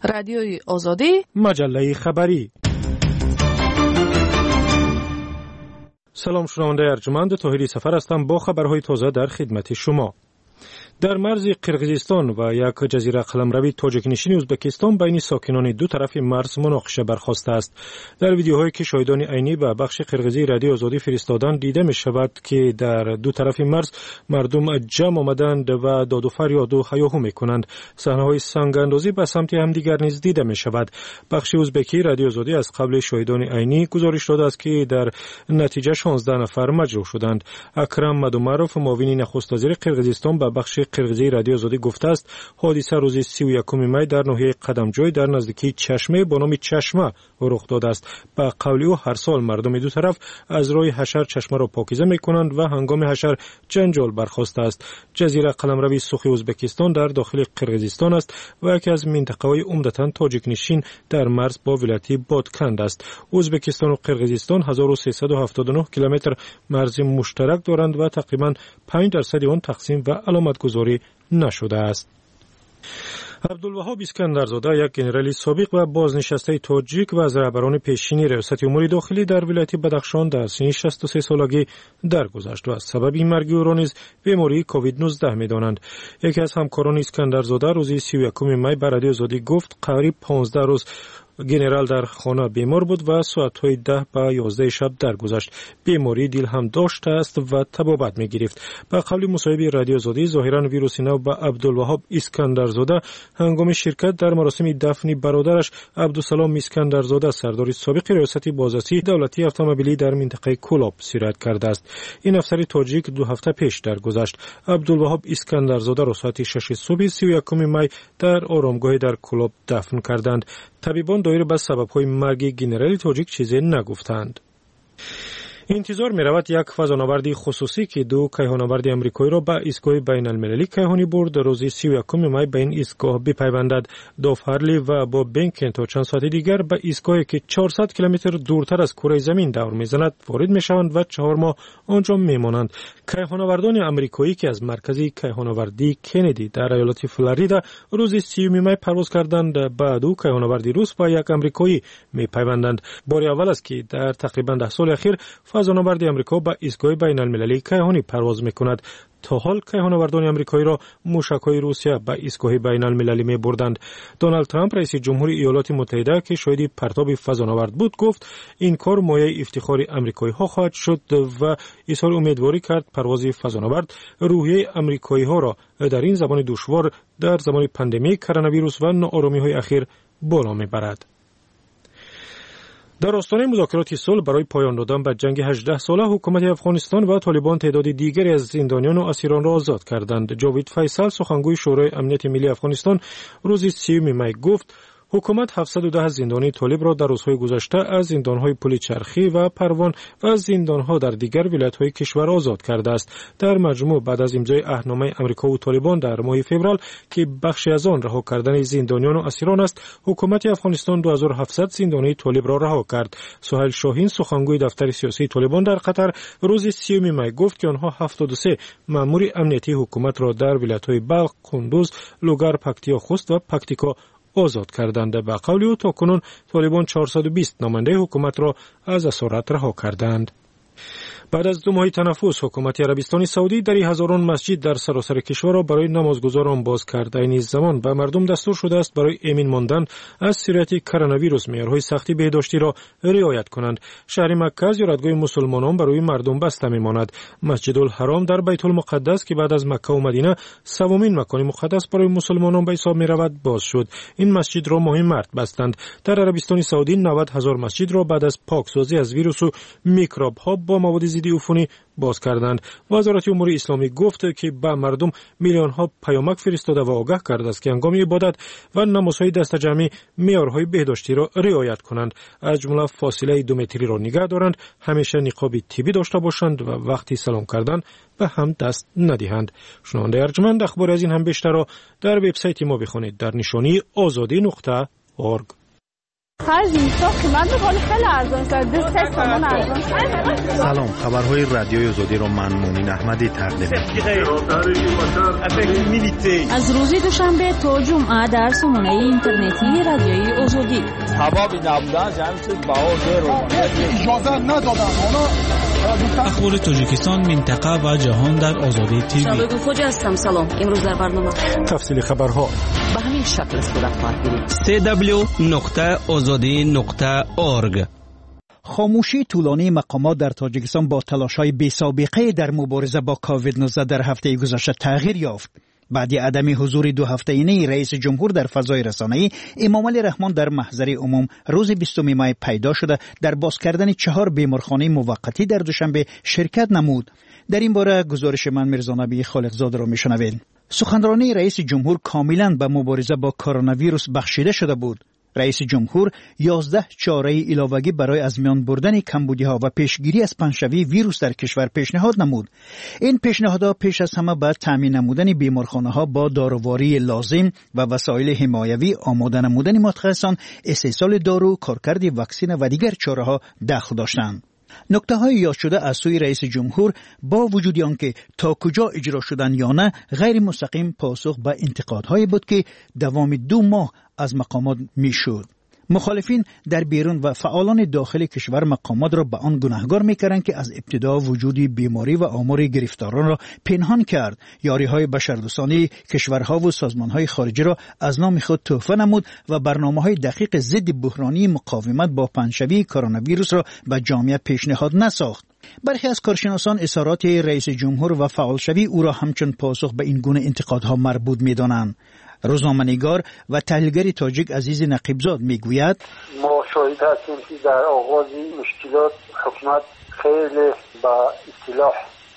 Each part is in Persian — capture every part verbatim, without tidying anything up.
رادیوی آزادی، مجله خبری. سلام شنونده ارجمند، طاهری سفر هستم با خبرهای تازه در خدمت شما. در مرز قرقیزستان و یک جزیره قلمروی تاجیک‌نشین ازبکستان بین ساکنان دو طرف مرز مناقشه برخاسته است. در ویدیوهایی که شاهدان عینی به بخش قرقیزی رادیو آزادی فرستادند دیده می شود که در دو طرف مرز مردم جمع آمدند و داد و فریاد و هیاهو می کنند. صحنه‌های سنگ‌اندازی به سمت همدیگر نیز دیده می شود. بخش ازبکی رادیو آزادی از قبل شاهدان عینی گزارش داده است که در نتیجه شانزده نفر مجروح شدند. اکرم مدومروف، معاون نخست وزیر قرقیزستان، به بخش قرقیزی رادیو آزادی گفته است حادثه روز سی و یکم می در ناحیه قدمجوی در نزدیکی چشمه با نام چشمه رخ داده است. به قول او هر سال مردم دو طرف از روی حشر چشمه را پاکیزه می کنند و هنگام حشر جنجال برخاسته است. جزیره قلمروی سوخی ازبکستان در داخل قرقیزستان است و یکی از منطقه‌های عمدتاً تاجیک نشین در مرز با ولایت بادکند است. ازبکستان و قرقیزستان هزار و سیصد و هفتاد و نه کیلومتر مرز مشترک دارند و تقریباً پنج درصد آن تقسیم و علامت گذاری نشده است. عبدالوهاب اسکندرزاده، یک ژنرال سابق و بازنشسته تاجیک و از رهبران پیشینی ریاست امور داخلی در ولایت بدخشان در سن شصت و سه سالگی درگذشت و از سبب مرگ او را نیز بیماری کووید نوزده می‌دانند. یکی از همکاران اسکندرزاده روز سی و یکم می به رادیو آزادی گفت قریب پانزده روز گنرال در خانه بیمار بود و ساعت‌های ده به یازده شب درگذشت. بیماری دل هم داشته است و تبابت می‌گرفت. به قول مصاحبه رادیو آزادی ظاهراً ویروس نو به عبدالوهاب اسکندرزاده هنگام شرکت در مراسم دفن برادرش عبدالسلام اسکندرزاده سردار سابق ریاست بازرسی دولتی اتومبیلی در منطقه کولاب سیرت کرده است. این افسر تاجیک دو هفته پیش درگذشت. عبدالوهاب اسکندرزاده را ساعت شش صبح سی و یکم می در آرامگاه در کولاب دفن کردند. طبیبان دایر به سبب‌های مرگ ژنرال تاجیک چیزی نگفتند. انتظار می رود یک فضانورد خصوصی که دو کیهانورد امریکایی را به ایستگاه بین المللی کیهانی برد روز سی و یکم می به این ایستگاه بپیوندد. دوف هرلی و با بنکن تا چند ساعت دیگر به ایستگاهی که چهارصد کیلومتر دورتر از کره زمین دور می‌زند وارد می‌شوند و چهار ماه آنجا می‌مانند. کیهانوردان امریکایی که از مرکز کیهانوردی کندی در ایالت فلوریدا روز سی می پرواز کردند به دو کیهانورد روس و یک امریکایی می‌پیوندند. بار اول است که در تقریباً ده سال اخیر فضانورد امریکا به ایستگاه بین المللی کیهانی پرواز می‌کند. تا حال کیهانوردان امریکایی را موشک‌های روسیه به ایستگاه بین المللی می بردند. دونالد ترامپ رئیس جمهور ایالات متحده که شاهد پرتاب فضانورد بود گفت این کار مایه افتخار امریکایی ها خواهد شد و اظهار امیدواری کرد پرواز فضانورد روحیه امریکایی ها را در این زمان دشوار در زمان پاندمی کرونا ویروس و ناآرامی‌های اخیر بالا می‌برد. در آستانه مذاکرات صلح برای پایان دادن به جنگ هجده ساله حکومت افغانستان و طالبان تعداد دیگری از زندانیان و اسیران را آزاد کردند. جاوید فیصل، سخنگوی شورای امنیت ملی افغانستان، روز سی می گفت حکومت هفتصد و ده زندانی طالب را در روزهای گذشته از زندانهای پل چرخی و پروان و از زندانها در دیگر ولایت‌های کشور آزاد کرده است. در مجموع بعد از امضای عهدنامه امریکا و طالبان در ماه فوریه که بخشی از آن رها کردن زندانیان و اسیران است، حکومت افغانستان دو هزار و هفتصد زندانی طالب را رها کرد. سهیل شاهین، سخنگوی دفتر سیاسی طالبان در قطر، روز سی می گفت که آنها هفتاد و سه مأمور امنیتی حکومت را در ولایت‌های بلخ، کندوز، لوگر، پکتیا، خوست و پکتیکا آزاد کردند. به قول او تاکنون طالبان چهارصد و بیست نماینده حکومت را از اسارت رها کردند. بعد از دو ماه تنفس حکومت عربستان سعودی در هزاران مسجد در سراسر کشور را برای نمازگزاران باز کرد. این زمان به مردم دستور شده است برای امین ماندن از سرایت کرونا ویروس معیارهای سختی بهداشتی را رعایت کنند. شهر مکه از یادگاه مسلمانان برای مردم بسته میماند. مسجد الحرام در بیت المقدس که بعد از مکه و مدینه سومین مکان مقدس برای مسلمانان به حساب میرود باز شد. این مسجد را ماه مارس بستند. در عربستان سعودی نود هزار مسجد را بعد از پاکسازی از ویروس و میکروب ها با مواد ضد عفونی باز کردند. وزارت امور اسلامی گفت که به مردم میلیون ها پیامک فرستاده و آگاه کرده است که هنگام عبادت و نمازهای دست جمعی معیارهای بهداشتی را رعایت کنند. از جمله فاصله دو متری را نگه دارند، همیشه نقاب طبی داشته باشند و وقتی سلام کردن به هم دست ندهند. شنونده ارجمند، اخبار از این هم بیشتر را در وبسایت ما بخوانید در نشانی آزادی نقطه اورگ. خرج نیستا قیمت ولی خیلی ارزان شد. دوست تومان ارزان. سلام، خبرهای رادیوی آزادی را من مونین احمدی تقدیم می‌کنم. از روز دوشنبه تا جمعه در سامانه اینترنتی رادیوی آزادی. حبابی نبودن جمعیت باور رو اجازه ندادن. اخبار تاجیکستان، منطقه و جهان در آزادی تیوی. شبگو خوجا هستم. سلام. امروز در برنامه تفصیل خبرها به همین شکل صورت خواهد گرفت. سی دبلیو نقطه آزادی نقطه اورگ. خاموشی طولانی مقامات در تاجیکستان با تلاش‌های بی‌سابقه در مبارزه با کووید نوزده در هفته گذشته تغییر یافت. بعد عدم حضور دو هفته‌ای رئیس جمهور در فضای رسانه‌ای، امامعلی رحمان در محضر عموم روز بیستم مای پیدا شده در باز کردن چهار بیمارخانه موقتی در دوشنبه شرکت نمود. در این باره گزارش من میرزانبی خالقزاده را میشنوید. سخنرانی رئیس جمهور کاملا به مبارزه با کرونا ویروس بخشیده شده بود. رئیس جمهور یازده چاره علاوه‌ای برای از میان بردن کمبودی‌ها و پیشگیری از پنشوی ویروس در کشور پیشنهاد نمود. این پیشنهادها پیش از همه به تامین نمودن بیمارخانه‌ها با داروواری لازم و وسایل حمایوی، آماده نمودن متخصصان، استحصال دارو، کارکرد واکسن و دیگر چاره‌ها دخل داشتند. نکته های یاد شده از سوی رئیس جمهور با وجود آنکه تا کجا اجرا شدن یا نه غیر مستقیم پاسخ به انتقادهای بود که دوام دو ماه از مقامات میشد. مخالفین در بیرون و فعالان داخل کشور مقامات را به آن گناهکار می‌کردند که از ابتدا وجود بیماری و آمار گرفتاران را پنهان کرد. یاری‌های بشردوستانه کشورها و سازمان‌های خارجی را از نام خود تحفه نمود و برنامه‌های دقیق ضد بحرانی مقاومت با پنشوی کرونا ویروس را به جامعه پیشنهاد نساخت. برخی از کارشناسان اظهارات رئیس جمهور و فعالشوی او را همچون پاسخ به این گونه انتقادها مربوط می‌دانند. روزنامه‌نگار و تحلیلگر تاجیک عزیز نقیبزاد میگوید ما شاهد هستیم که در آغاز مشکلات حکومت خیلی با اصطلاح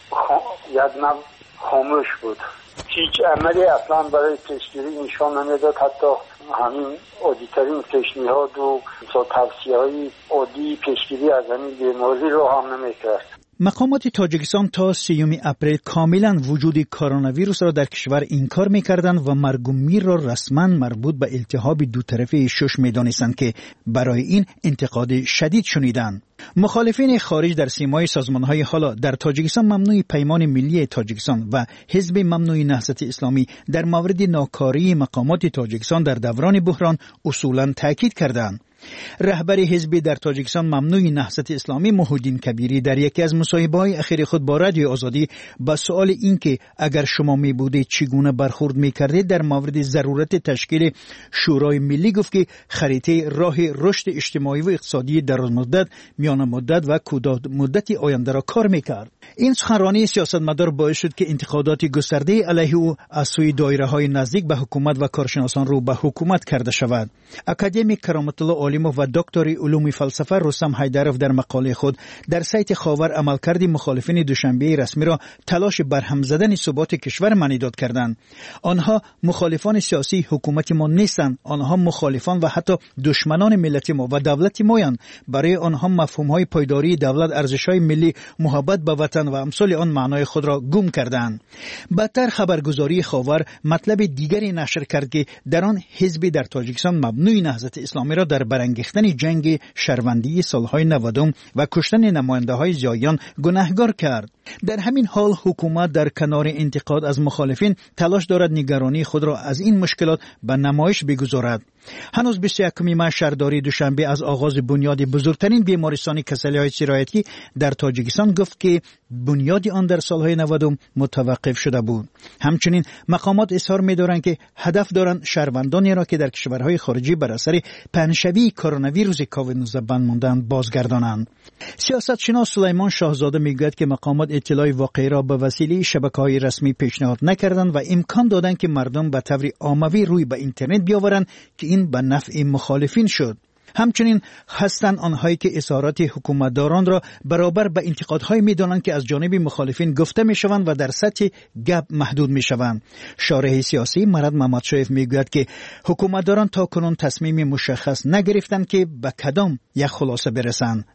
یک نوع خاموش بود. هیچ عملی اصلا برای پیشگیری نشان نمیداد. حتی همین عادی‌ترین پیشنهاد و توصیه‌های عادی پیشگیری از همین بیماری رو هم نمی‌کرد. مقامات تاجیکستان تا سیوم اپریل کاملا وجود کرونا ویروس را در کشور انکار می‌کردند و مرگ و میر را رسما مربوط به التهاب دو طرفه شش می‌دانستند که برای این انتقاد شدید شنیدند. مخالفین خارج در سیمای سازمان‌های حالا در تاجیکستان ممنوع پیمان ملی تاجیکستان و حزب ممنوع نهضت اسلامی در مورد ناکاری مقامات تاجیکستان در دوران بحران اصولاً تاکید کردند. رهبر حزب در تاجیکستان ممنوع نهضت اسلامی محی‌الدین کبیری در یکی از مصاحبه‌های اخیر خود با رادیو آزادی با سوال اینکه اگر شما می بودید چگونه برخورد می‌کردید در مورد ضرورت تشکیل شورای ملی گفت که خریطه راه رشد اجتماعی و اقتصادی درازمدت، میان مدت و کوتاه مدت آینده را کار می‌کرد. این سخنرانی سیاستمدار باعث شد که انتقادات گسترده علیه او از سوی دایره‌های نزدیک به حکومت و کارشناسان رو به حکومت کرده شود. اکادمیک کرامت الله علیموف و دکتر علوم فلسفه رستم حیدروف در مقاله خود در سایت خاور عملکرد مخالفین دوشنبه رسمی را تلاش برهم زدن ثبات کشور معنیداد کردند. آنها مخالفان سیاسی حکومت ما نیستند، آنها مخالفان و حتی دشمنان ملت ما و دولت مایند. برای آنها مفهوم‌های پایداری دولت، ارزش‌های ملی، محبت به وطن و امثال آن معنای خود را گم کردند. بدتر خبرگزاری خاور مطلب دیگری نشر کرد که در آن حزب در تاجیکستان ممنوع نهضت اسلامی را در برانگیختن جنگ شهروندی سالهای نودم و کشتن نماینده‌های زیایان گناهکار کرد. در همین حال حکومت در کنار انتقاد از مخالفین تلاش دارد نگرانی خود را از این مشکلات به نمایش بگذارد. هنوز بیست و یکم ماه شهرداری دوشنبه از آغاز بنیاد بزرگترین بیمارستان کسلی‌های سرایتی در تاجیکستان گفت که بنیاد آن در سالهای نودم متوقف شده بود. همچنین مقامات اظهار می‌دارند که هدف دارند شهروندانی را که در کشورهای خارجی بر اثر پنشوی کرونا ویروس کووید نوزده بند ماندند بازگردانند. سیاستشناس سلیمان شاهزاده میگوید که مقامات اطلاع واقعی را به وسیله شبکه‌های رسمی پیشنهاد نکردند و امکان دادند که مردم به طور عاموی روی به اینترنت بیاورند که این به نفع مخالفین شد. همچنین هستند آنهایی که اظهارات حکومتداران را برابر به انتقادهای می‌دانند که از جانب مخالفین گفته می‌شوند و در سطح گپ محدود می‌شوند. شارح سیاسی مراد محمد شایف میگوید که حکومتداران تا کنون تصمیم مشخص نگرفتند که به کدام یک خلاصه برسند. یعنی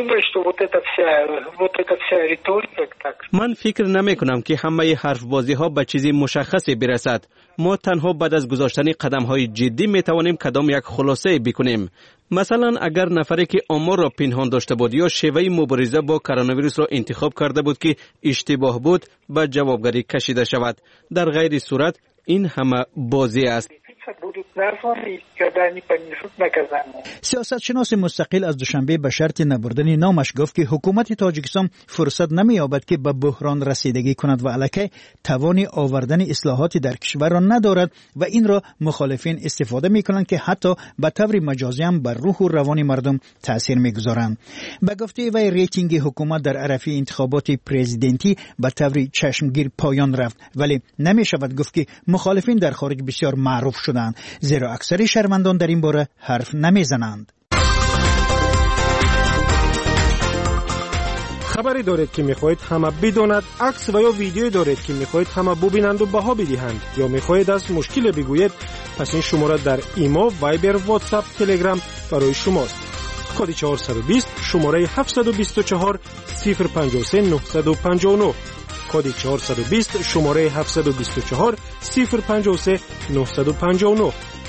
думаю, что вот эта вся, вот эта вся риторика так. من فکر نمی کنم که همه حرف بازی ها به چیزی مشخصی برسد. ما تنها بعد از گذاشتن قدم های جدی می توانیم کدام یک خلاصه بکنیم. مثلا اگر نفری که آمار را پنهان داشته بود یا شیوه مبارزه با کرونا ویروس را انتخاب کرده بود که اشتباه بود به جوابگری کشیده شود. در غیر صورت این همه بازی است. سیاستشناس مستقل از دوشنبه به شرط نبردن نامش گفت که حکومت تاجیکستان فرصت نمی‌یابد که به بحران رسیدگی کند و الکی توان آوردن اصلاحاتی در کشور را ندارد و این را مخالفین استفاده می‌کنند که حتی به طور مجازی هم بر روح و روان مردم تأثیر می‌گذارند. به گفته وی ریتینگ حکومت در عرصه انتخابات پرزیدنتی به طور چشمگیر پایان رفت، ولی نمی‌شود گفت که مخالفین در خارج بسیار معروف شدند، زیرا اکثر شهروندان در این باره حرف نمیزنند. خبری دارید که میخواهید همه بداند، عکس و یا ویدیویی دارید که میخواهید همه ببینند و بها بدهند، یا میخواهید از مشکل بگویید، پس این شماره در ایما، وایبر، واتساپ، تلگرام برای شماست. کد چهارصد و بیست شماره هفتصد و بیست و چهار صفر پنجاه و سه نهصد و پنجاه و نه. کد چهارصد و بیست شماره هفتصد و بیست و چهار صفر پنجاه و سه نهصد و پنجاه و نه.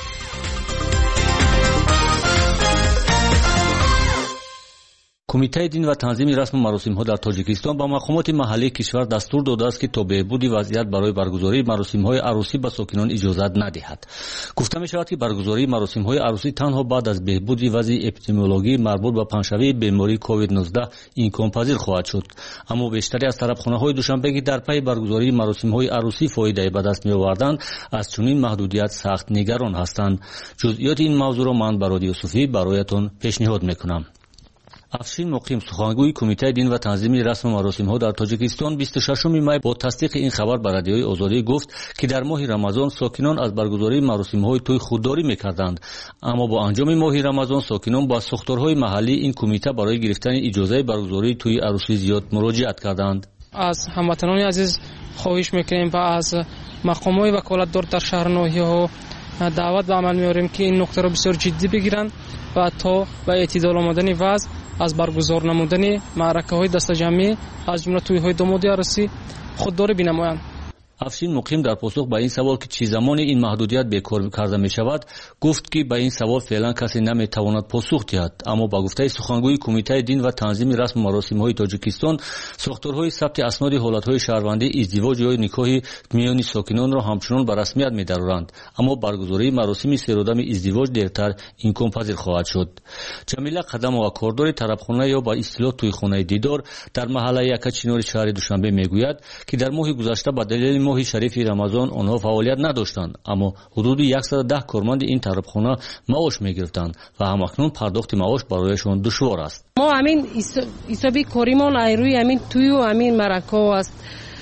کمیته دین و تنظیم رسم مراسم‌ها در تاجیکستان با مقامات محلی کشور دستور داده است که تا بهبود وضعیت برای برگزاری مراسم‌های عروسی به ساکنان اجازه ندهد. گفته می‌شود که برگزاری مراسم‌های عروسی تنها بعد از بهبود وضع اپیدمیولوژی مربوط به پنجشنبه بیماری کووید نوزده امکان پذیر خواهد شد. اما بیشتری از طرفخانه‌های دوشنبه که در پی برگزاری مراسم‌های عروسی فایده به دست می‌آوردند از چنین محدودیت سخت نگران هستند. جزئیات این موضوع را من برای یوسفی برایتان پیشنهاد می‌کنم. افشین مقیم سخنگوی کمیته دین و تنظیم رسم مراسم‌ها در تاجیکستان بیست و ششم می با تصدیق این خبر به رادیوی آزادی گفت که در ماه رمضان ساکنان از برگزاری مراسم‌های توی خودداری می‌کردند، اما با انجام ماه رمضان ساکنان با ساختارهای محلی این کمیته برای گرفتن اجازه برگزاری توی عروسی زیاد مراجعت کردند. از هموطنان عزیز خواهش می‌کنیم و از مقامات وکالتدار در شهرناحیه‌ها دعوت به عمل می‌آوریم که این نکته را بسیار جدی بگیرند و تا به اعتدال آمدن وضع از برگزار نمودن معرکه‌های دست جمعی از جمله توی‌های دامادی عروسی خودداری بنمایند. افشین مقیم در پاسخ به این سوال که چه زمان این محدودیت بکار کرده می شود گفت که به این سوال فعلا کسی نمی تواند پاسخ دهد، اما با گفته سخنگوی کمیته دین و تنظیم رسم مراسم‌های تاجیکستان ساختارهای ثبت اسناد حالت‌های شهروندی ازدواج یا نکاح میان ساکنان را همچنان به رسمیت می‌دارند، اما برگزاری مراسم سرودم ازدواج دیرتر امکان پذیر خواهد شد. جمیله قدم و کاردار طربخانه یا با اصطلاح تویخانه دیدار در محله یکچینار شهر دوشنبه میگوید که در ماه گذشته با دلیل ماه شریف رمضان آنها فعالیت نداشتند، اما حدود صد و ده کارمند این طربخانه معاش میگرفتند و همکنون پرداخت معاش برایشان دشوار است. ما همین حسابی کاریمان روی همین توی و همین مرکه است،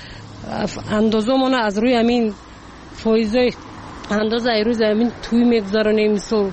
اندازه‌مون از روی همین فایزه اندازه ایروز همین توی میگذارونیم، مثل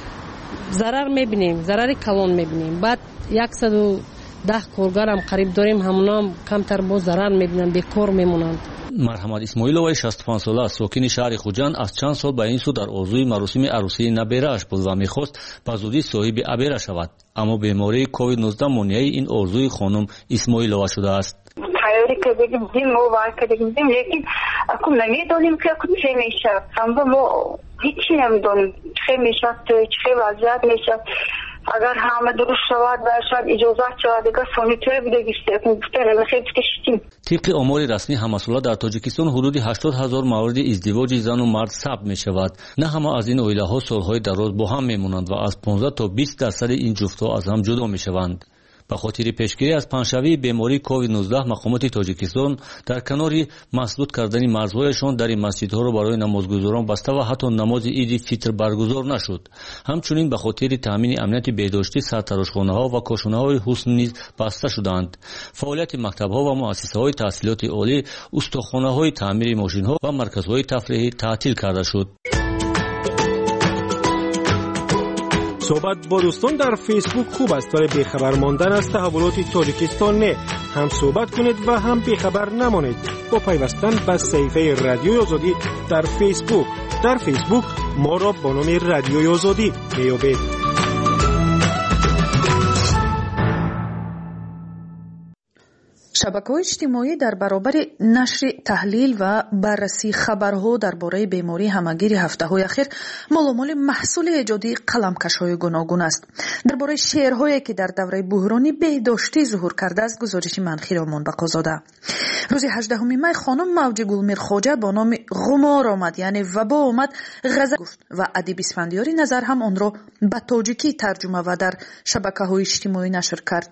ضرر میبینیم، ضرر کلان میبینیم. بعد صد و ده کارگر هم قریب داریم، همونا کمتر با ضرر میبینن، بیکار میمونند. مرحمت اسماعیلوی شصت و پنج ساله ساکن شهر خوجند از چند سال به این سو در آرزوی مراسم عروسی نبیره‌اش بود و میخواست به زودی صاحب ابیره شود، اما بیماری کووید نوزده مانع این آرزوی خانم اسماعیلوی شده است. تیاری که بگیم ما واقعا بگیم لیکن اكو نمیدونیم که اكو چه میشه، اما ما هیچی نمیدونیم چه میشه، چه وضعیت میشه. اگر همه درست شود و شاید اجازه شود دیگه سانیتور بوده گشته کنیم خیلی کشتیم. طبق آمار رسمی همساله در تاجیکستان حدود هشتاد هزار مورد ازدواج زن و مرد ثبت می شود. نه همه از این عائله ها سالهای دراز با هم می مانند و از پانزده تا بیست درصد این جفت‌ها از هم جدا می شوند. به خاطر پیشگیری از پنجشنبه بیماری کووید نوزده مقامات تاجیکستان در کنار مسدود کردن مرزهایشان در این مسجدها را برای نمازگزاران بسته و حتی نماز عید فطر برگزار نشد. همچنین به خاطر تامین امنیت بهداشتی سرتراشخانه‌ها و کاشانه‌های حسن نیز بسته شدند. فعالیت مکتب‌ها و مؤسسه‌های تحصیلات عالی، استخوان‌های تعمیر ماشین‌ها و مرکزهای تفریحی تعطیل کرده شد. صحبت با دوستان در فیسبوک خوب است، ولی بیخبر ماندن از تحولات تاجیکستان نه. هم صحبت کنید و هم بیخبر نمانید با پیوستن به صفحه رادیوی آزادی در فیسبوک. در فیسبوک ما را با نام رادیوی آزادی میابید. шабакаҳои иҷтимоӣ дар баробари нашри таҳлил ва баррасии хабарҳо дар бораи бемории ҳамагири ҳафтаҳои ахир моломоли маҳсули эҷоди қаламкашҳои гуногун аст. дар бораи шеърҳое ки дар давраи буҳрони беҳдоштӣ зуҳур кардааст гузориши манхи ромон бақозода. рӯзи ҳаждаҳуми май хонум Мавҷи Гулмирхоҷа бо номи ғумор омад, яъне вабо омад, ғазал гуфт ва адиб Исфандиёри Назар ҳам онро ба тоҷикӣ тарҷума ва дар шабакаҳои иҷтимоӣ нашр кард.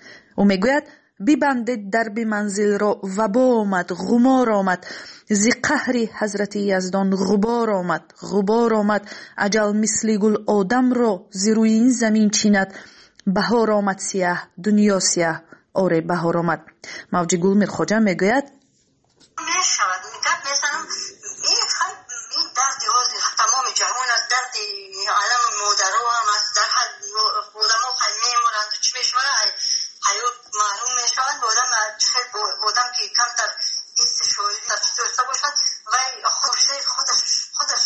ӯ мегӯяд: бибандед дарби манзилро, вабо омад, ғумор омад, зи қаҳри ҳазрати яздон ғубор омад, ғубор омад, аҷал мисли гул одамро зи рӯи ин замин чинад, баҳор омад сияҳ, дунё сияҳ, оре баҳор омад. Мавҷи Гулмирхоҷа мегӯяд: мешавад мегӯяд месанам ин ин дарди ҳозир тамоми ҷаҳон аст, дарди алами модаро ҳам аст, дар ҳар одамо хай меморанд, чӣ мешавад ҳаёт маълум мешавад. одам одам ки камтар ҳисси шоирӣ дошта бошад вай худаш худаш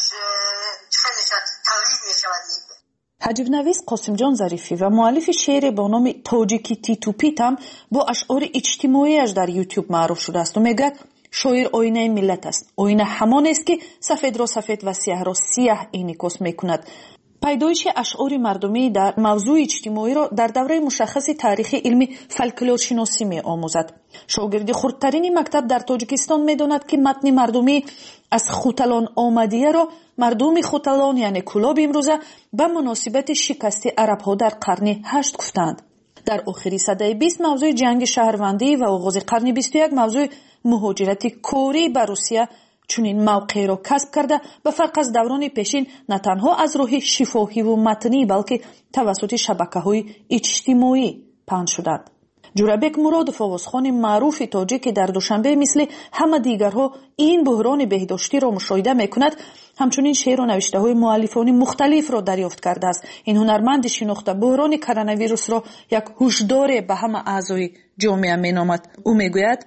чӣ мешавад тавлид мешавад. ҳаҷвнавис Қосимҷон Зарифӣ ва муаллифи шеъре бо номи Тоҷики Титупит ҳам бо ашъори иҷтимоияш дар ютуб маъруф шудааст. ӯ мегӯяд: шоир оинаи миллат аст. оина ҳамонест ки сафедро сафед ва сияҳро сияҳ инъикос мекунад. пайдоиши ашъори мардумӣ дар мавзӯи иҷтимоиро дар давраи мушаххаси таърихи илми фольклоршиносӣ меомӯзад. шогирди хурдтарини мактаб дар Тоҷикистон медонад ки матни мардумӣ аз хуталон омадияро мардуми хуталон, яъне кӯлоби имрӯза, ба муносибати шикасти арабҳо дар қарни ҳашт гуфтаанд. дар охири садаи бист мавзӯи ҷанги шаҳрвандӣ ва оғози қарни бисту як мавзӯи муҳоҷирати корӣ ба Русия чунин мавқеъро касб карда, ба фарқ аз даврони пешин, на танҳо аз роҳи шифоҳиву матнӣ, балки тавассути шабакаҳои иҷтимоӣ паҳн шуданд. ҷурабек Муродов, овозхони маъруфи тоҷик, ки дар душанбе мисли ҳама дигарҳо ин буҳрони беҳдоштиро мушоҳида мекунад, ҳамчунин шеъру навиштаҳои муаллифони мухталифро дарёфт кардааст. ин ҳунарманди шинохта буҳрони коронавирусро як ҳушдоре ба ҳама аъзои ҷомеа меномад. ӯ мегӯяд: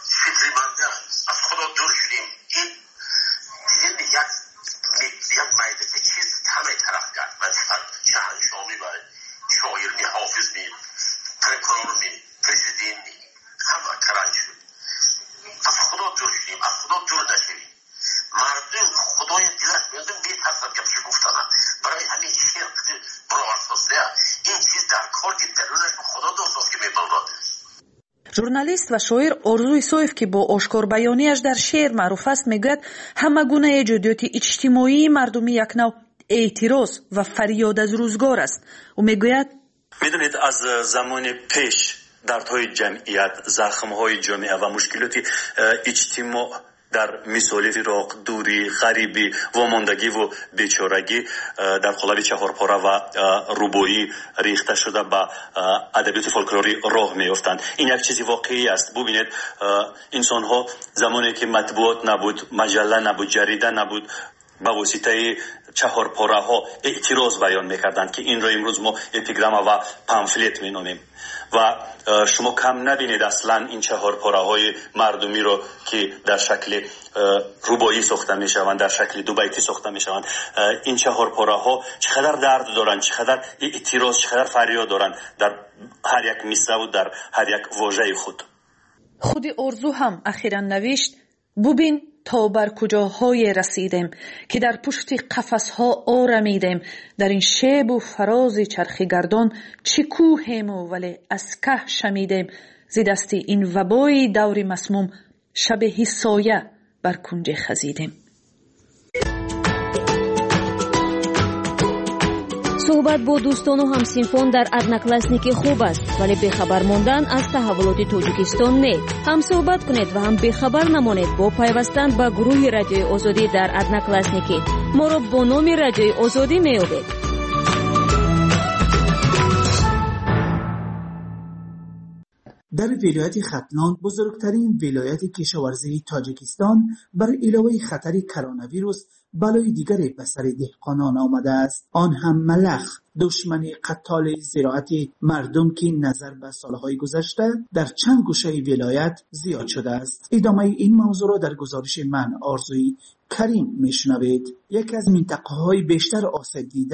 журналист ва шоир Орзу Исоев, ки бо ошкорбаёнияш дар шеър маъруф аст, мегӯяд: ҳама гуна эҷодиёти иҷтимоии мардумӣ як нав эътироз ва фарёд аз рӯзгор аст. ӯ мегӯяд: медонед, аз замони пеш дардҳои ҷамъият, захмҳои ҷомеа ва мушкилоти иҷтимоъ дар мисоли фироқ, дурӣ, ғарибӣ, вомондагиву бечорагӣ дар қолаби чаҳорпора ва рубоӣ рехта шуда ба адабиёти фолклорӣ роҳ меёфтанд. ин як чизи воқеӣ аст. бубинед, инсонҳо замоне ки матбуот набуд, маҷалла набуд, ҷарида набуд, ба воситаи чаҳорпораҳо эътироз баён мекарданд, ки инро имрӯз мо эпиграмма ва памфлет меномем. ва шумо кам набинед аслан ин чаҳорпораҳои мардумиро ки дар шакли рубоӣ сохта мешаванд, дар шакли дубайтӣ сохта мешаванд. ин чаҳорпораҳо чӣ қадар дард доранд, чӣ қадар эътироз, чӣ қадар фарёд доранд дар ҳар як мисраву дар ҳар як вожаи худ. худи Орзу ҳам ахиран навишт: бубин то бар куҷоҳое расидем, ки дар пушти қафасҳо орамидем, дар ин шебу фарози чархи гардон чӣ кӯҳему, вале аз каҳ шамидем, зи дасти ин вабои даври масмум шабеҳи соя бар кунҷе хазидем. суҳбат бо дӯстону ҳамсинфон дар одноклассники хуб аст, вале бехабар мондан аз таҳаввулоти Тоҷикистон не. ҳам суҳбат кунед ва ҳам бехабар намонед бо пайвастан ба гурӯҳи Радиои Озодӣ дар одноклассники. моро бо номи Радиои Озодӣ меёбед. در ولایت ختلان، بزرگترین ولایت کشاورزی تاجیکستان، بر علاوه خطر کرونا ویروس بلای دیگری به سر دهقانان آمده است، آن هم ملخ، دشمن قتال زراعت مردم که نظر به سالهای گذشته در چند گوشه ولایت زیاد شده است. ادامه این موضوع را در گزارش من آرزوی کریم میشنوید. یکی از منطقه‌های بیشتر آسیب دیده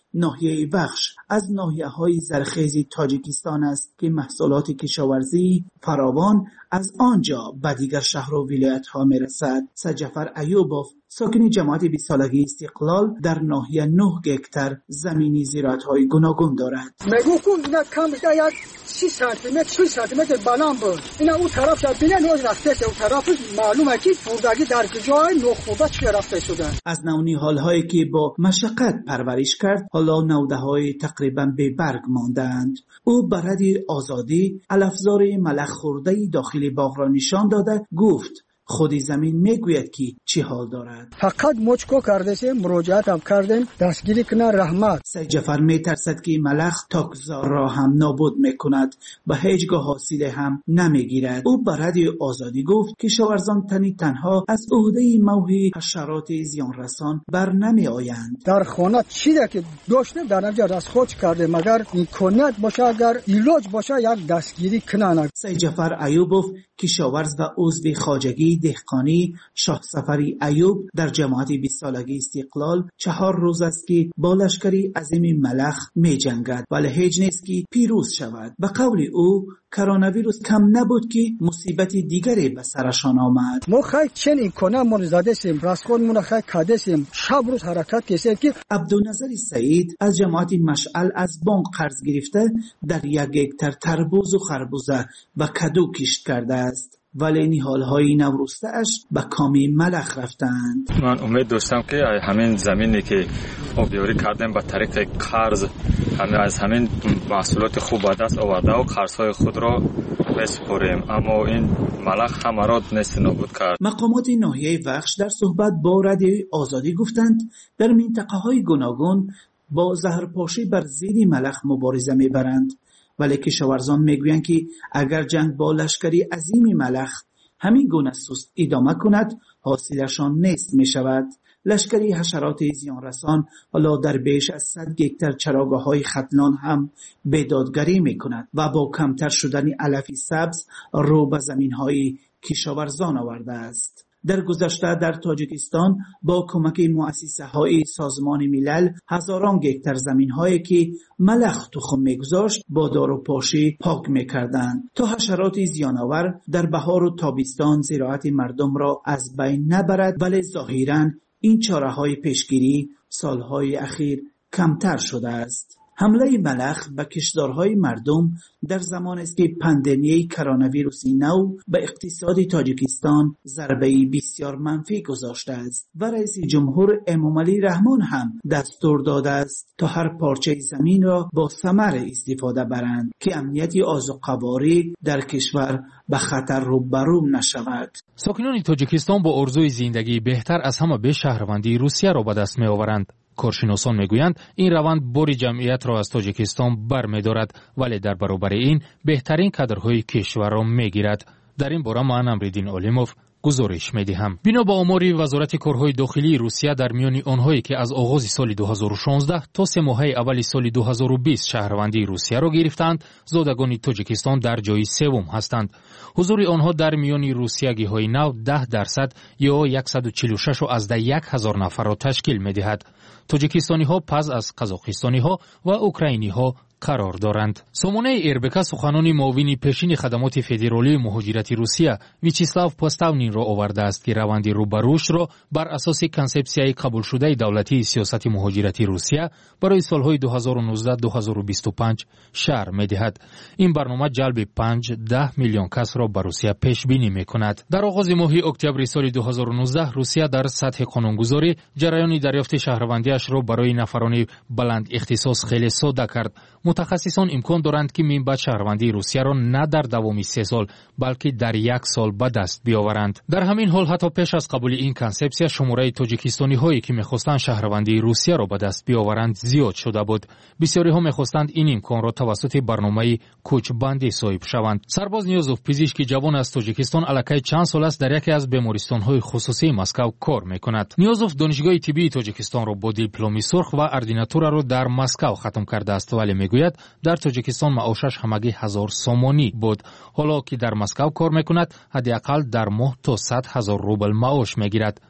ناحیه وخش از ناحیه‌های زرخیز تاجیکستان است که محصولات کشاورزی فراوان از آنجا به دیگر شهر و ولایت‌ها می‌رسد. سجفر ایوبوف ساکن جماعت بیست سالگی استقلال در ناحیه نه هکتار زمینی زراعت‌های گوناگون دارد. میگو کو اینا کم بیشتر یک سی سانتی متر شش سانتی متر بالا بود. اینا اون طرف شد ببین اون رفته اون طرف معلومه که بودگی در کجای نخوبه چه رفته شدن. از نونی حال‌هایی که با مشقت پرورش کرد حالا نوده‌های تقریبا به برگ ماندند. او برای آزادی علفزار ملخ خورده داخل باغ را نشان داده گفت خودی زمین میگوید که چی حال دارد. فقط مچکو کردیم مراجعت هم کردیم دستگیری کنه رحمت. سیدجعفر میترسد که ملخ تاکزار را هم نابود میکند و هیچگاه حاصل هم نمیگیرد. او برای آزادی گفت که کشاورزان تنی تنها از عهده موهی حشرات زیان رسان بر نمی آیند. در خانه چی که داشتیم در اینجا رسخوچ کردیم مگر امکانیت باشه اگر علاج باشه یک دستگیری کنند. سیدجعفر ایوبوف کشاورز و عضو خواجگی دهقانی شاه سفری ایوب در جماعت بیست سالگی استقلال چهار روز است که با لشکری عظیم ملخ می جنگد ولی هیچ نیست که پیروز شود. به قول او کرونا ویروس کم نبود که مصیبت دیگری به سرشان آمد. ما خیلی چنین کنه ما زده‌ایم راسخون مون خیلی کاده‌ایم شب روز حرکت کردیم که عبدالنظر سعید از جماعت مشعل از بانک قرض گرفته در یک هکتار تربوز و خربوزه و کدو کشت کرده است. ولی نیحال‌های نورسته‌اش به کامی ملخ رفتند. من امید داشتم که همین زمینی که آبیاری کردیم با طریق قرض همین از همین محصولات خوب به دست آورده و قرض‌های خود را بسپاریم، اما این ملخ همه را نست نابود کرد. مقامات ناحیه وخش در صحبت با رادیوی آزادی گفتند در منطقه‌های گوناگون با زهرپاشی بر ضد ملخ مبارزه می‌برند. ولی کشاورزان میگویند که اگر جنگ با لشکری عظیم ملخ همین گونه سست ادامه کند حاصلشان نیست می شود. لشکری حشرات زیان رسان حالا در بیش از صد هکتار چراگاه‌های ختلان هم بیدادگری می کند و با کمتر شدن علف سبز رو به زمین‌های کشاورزان آورده است. در گذشته در تاجیکستان با کمک مؤسسه های سازمان ملل هزاران هکتار زمین هایی که ملخ تخم میگذاشت با داروپاشی پاک میکردند تا حشرات زیانآور در بهار و تابستان زراعت مردم را از بین نبرد، ولی ظاهراً این چاره های پیشگیری سالهای اخیر کمتر شده است. حمله ملخ به کشتزارهای مردم در زمان است که پاندمی کرونا ویروس نو به اقتصاد تاجیکستان ضربه‌ای بسیار منفی گذاشته است و رئیس جمهور امامعلی رحمان هم دستور داده است تا هر پارچه زمین را با ثمر استفاده برند که امنیت آذوقه‌واری در کشور به خطر روبرو نشود. ساکنان تاجیکستان با آرزوی زندگی بهتر از همه به شهروندی روسیه را به دست می‌آورند. کارشناسان میگویند این روند باری جمعیت را از تاجیکستان برمی‌دارد، ولی در برابر این بهترین کادرهای کشور را میگیرد. در این باره من امرالدین علیموف گزارش میدهم. بنا به آمار وزارت کارهای داخلی روسیه در میان آنهایی که از آغاز سال دو هزار و شانزده تا سه ماهه اول سال دو هزار و بیست شهروندی روسیه را گرفتند، زادگان تاجیکستان در جای سوم هستند. حضور آنها در میان روسیه‌گی‌های نو ده درصد یا صد و چهل و شش از ده یک هزار نفر را تشکیل می‌دهد. تاجیکستانی‌ها پس از قزاقستانی‌ها و اوکراینی‌ها قرار دارند. سامانه ایربک سخنان معاون پیشین خدمات فدرالی مهاجرت روسیه ویچیسلاو پاستاونین را آورده است که روند روبروش را بر اساس کنسپسیای قبول شده دولتی سیاست مهاجرتی روسیه برای سالهای دو هزار و نوزده تا دو هزار و بیست و پنج شرح می‌دهد. این برنامه جلب پنج ده میلیون کس را بر روسیه پیش بینی می‌کند. در آغاز ماه اکتبر سال دو هزار و نوزده روسیه در سطح قانونگذاری جریان دریافت شهروندیش را برای نفران بلند اختصاص خیلی ساده کرد. متخصصان امکان دارند که منبع شهروندی روسیه را نه در دوام سه سال بلکه در یک سال به دست بیاورند. در همین حال حتی پیش از قبول این کنسپسیا شماره تاجیکستانی هایی که میخواستند شهروندی روسیه را به دست بیاورند زیاد شده بود. بسیاری ها میخواستند این امکان را توسط برنامه کوچبندی صاحب شوند. سرباز نیازوف پزشک جوان از تاجیکستان الکی چند سال است در یکی از بیمارستان های خصوصی مسکو کار میکند. نیازوف دانشگاه طبی تاجیکستان را با دیپلم سرخ و اردیناتور را در مسکو ختم کرده است، ولی میگوید در تاجیکستان معاشش همگی هزار سومانی بود. حالا که در مسکو کار میکند حداقل در ماه تا صد هزار روبل معاش میگیرد.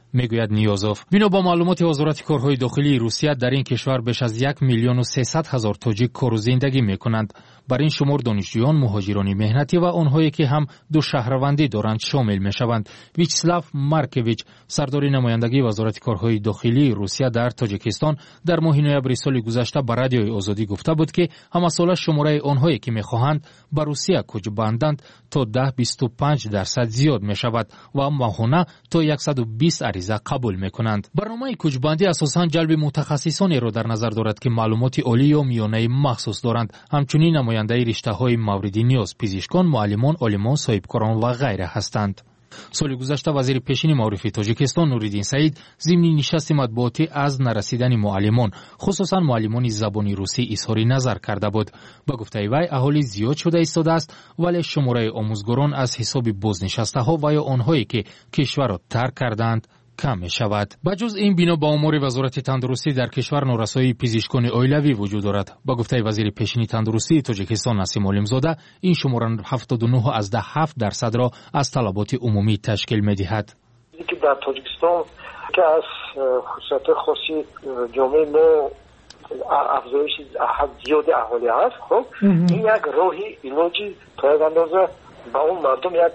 میگوید نیازوف. بنا با معلومات وزارت کارهای داخلی روسیه در این کشور بیش از یک میلیون و سیصد هزار تاجیک کار و زندگی میکنند. بر این شمار دانشجویان، مهاجران مهنتی و آنهایی که هم دو شهروندی دارند شامل میشوند. ویچسلاف مارکویچ، سردار نمایندگی وزارت کارهای داخلی روسیه در تاجیکستان، در ماه نوامبر سال گذشته به رادیوی آزادی گفته بود که همساله شماره آنهایی که میخواهند به روسیه کوچ بندند تا ده تا بیست و پنج درصد زیاد میشود و ماهانه تا صد و بیست عریضه قبول میکنند. برنامه کوچبندی اساساً جلب متخصصانی را در نظر دارد که معلومات عالی و میانه مخصوص دارند. همچنین نماینده رشته‌های مورد نیاز پزشکان، معلمان، عالمان، صاحبکاران و غیره هستند. سال گذشته وزیر پیشین معارف تاجیکستان نوریدین سعید ضمن نشست مطبوعاتی از نرسیدن معلمان، خصوصا معلمان زبان روسی، اظهار نظر کرده بود. با گفته وی اهالی زیاد شده ایستاده است، ولی شماره آموزگاران از حساب بازنشسته ها و یا آنهایی که کشور را ترک کردند کم می شود. بجز این بنا با امور وزارت تندرستی در کشور نارسایی پزشکان عائلوی وجود دارد. با گفته وزیر پیشین تندرستی تاجیکستان نسیم عالمزاده، این شماره هفتاد و نه از ده هفت درصد را از طلبات عمومی تشکیل می دهد. که در تاجیکستان که از خصوصیت خاصی جامعه ما افزایش حد زیاد اهالی هست، خب این یک راهی علاجی تا یک اندازه با اون مردم یک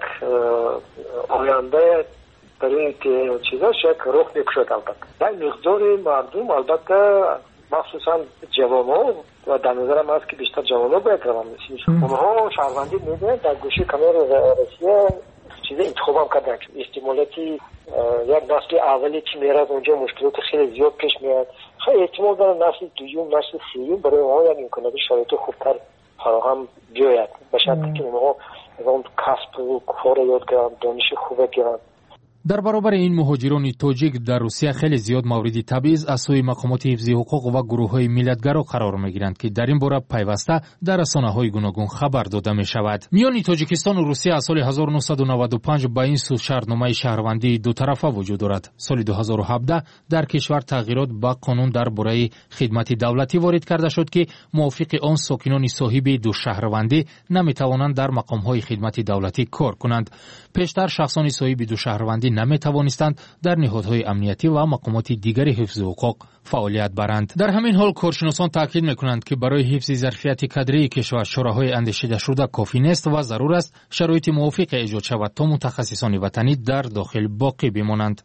آینده برای که چیزاش یک رخ بکشد. البته یک مقدار مردم، البته مخصوصا جوانان و در نظرم هست که بیشتر جوانان باید روان بشن، اونها شهروندی میدن در گوشه کمر روسیه چیز انتخاب هم کردن. احتمالاتی یک نسل اولی که میرد اونجا مشکلات خیلی زیاد پیش میاد، خیلی احتمال داره نسل دوم، نسل سوم برای اونها یک امکانات شرایط خوبتر فراهم بیاید، به شرطی که اونها اون کسب و کار یاد گیرن، دانش خوب گیرن. در برابر این مهاجران تاجیک در روسیه خیلی زیاد مورد تبعیض از سوی مقامات حفظ حقوق و گروه‌های ملیت‌گرا قرار می‌گیرند که در این باره پیوسته در رسانه‌های گوناگون خبر داده می‌شود. میان تاجیکستان و روسیه از سال هزار و نهصد و نود و پنج با این سو شرطنامه شهروندی دو طرفه وجود دارد. سال دو هزار و هفده در کشور تغییرات با قانون درباره خدمت دولتی وارد کرده شد که موافق آن ساکنان صاحب دو شهروندی نمی‌توانند در مقام‌های خدمت دولتی کار کنند. پیشتر شخصان صاحب دو شهروندی نمی توانستند در نهادهای امنیتی و مقامات دیگر حفظ حقوق فعالیت برند. در همین حال کارشناسان تاکید میکنند که برای حفظ ظرفیت کادری کشور شوراهای اندیشیده شده کافی نیست و ضرور است شرایط موافق ایجاد شود تا متخصصان وطنی در داخل باقی بمانند.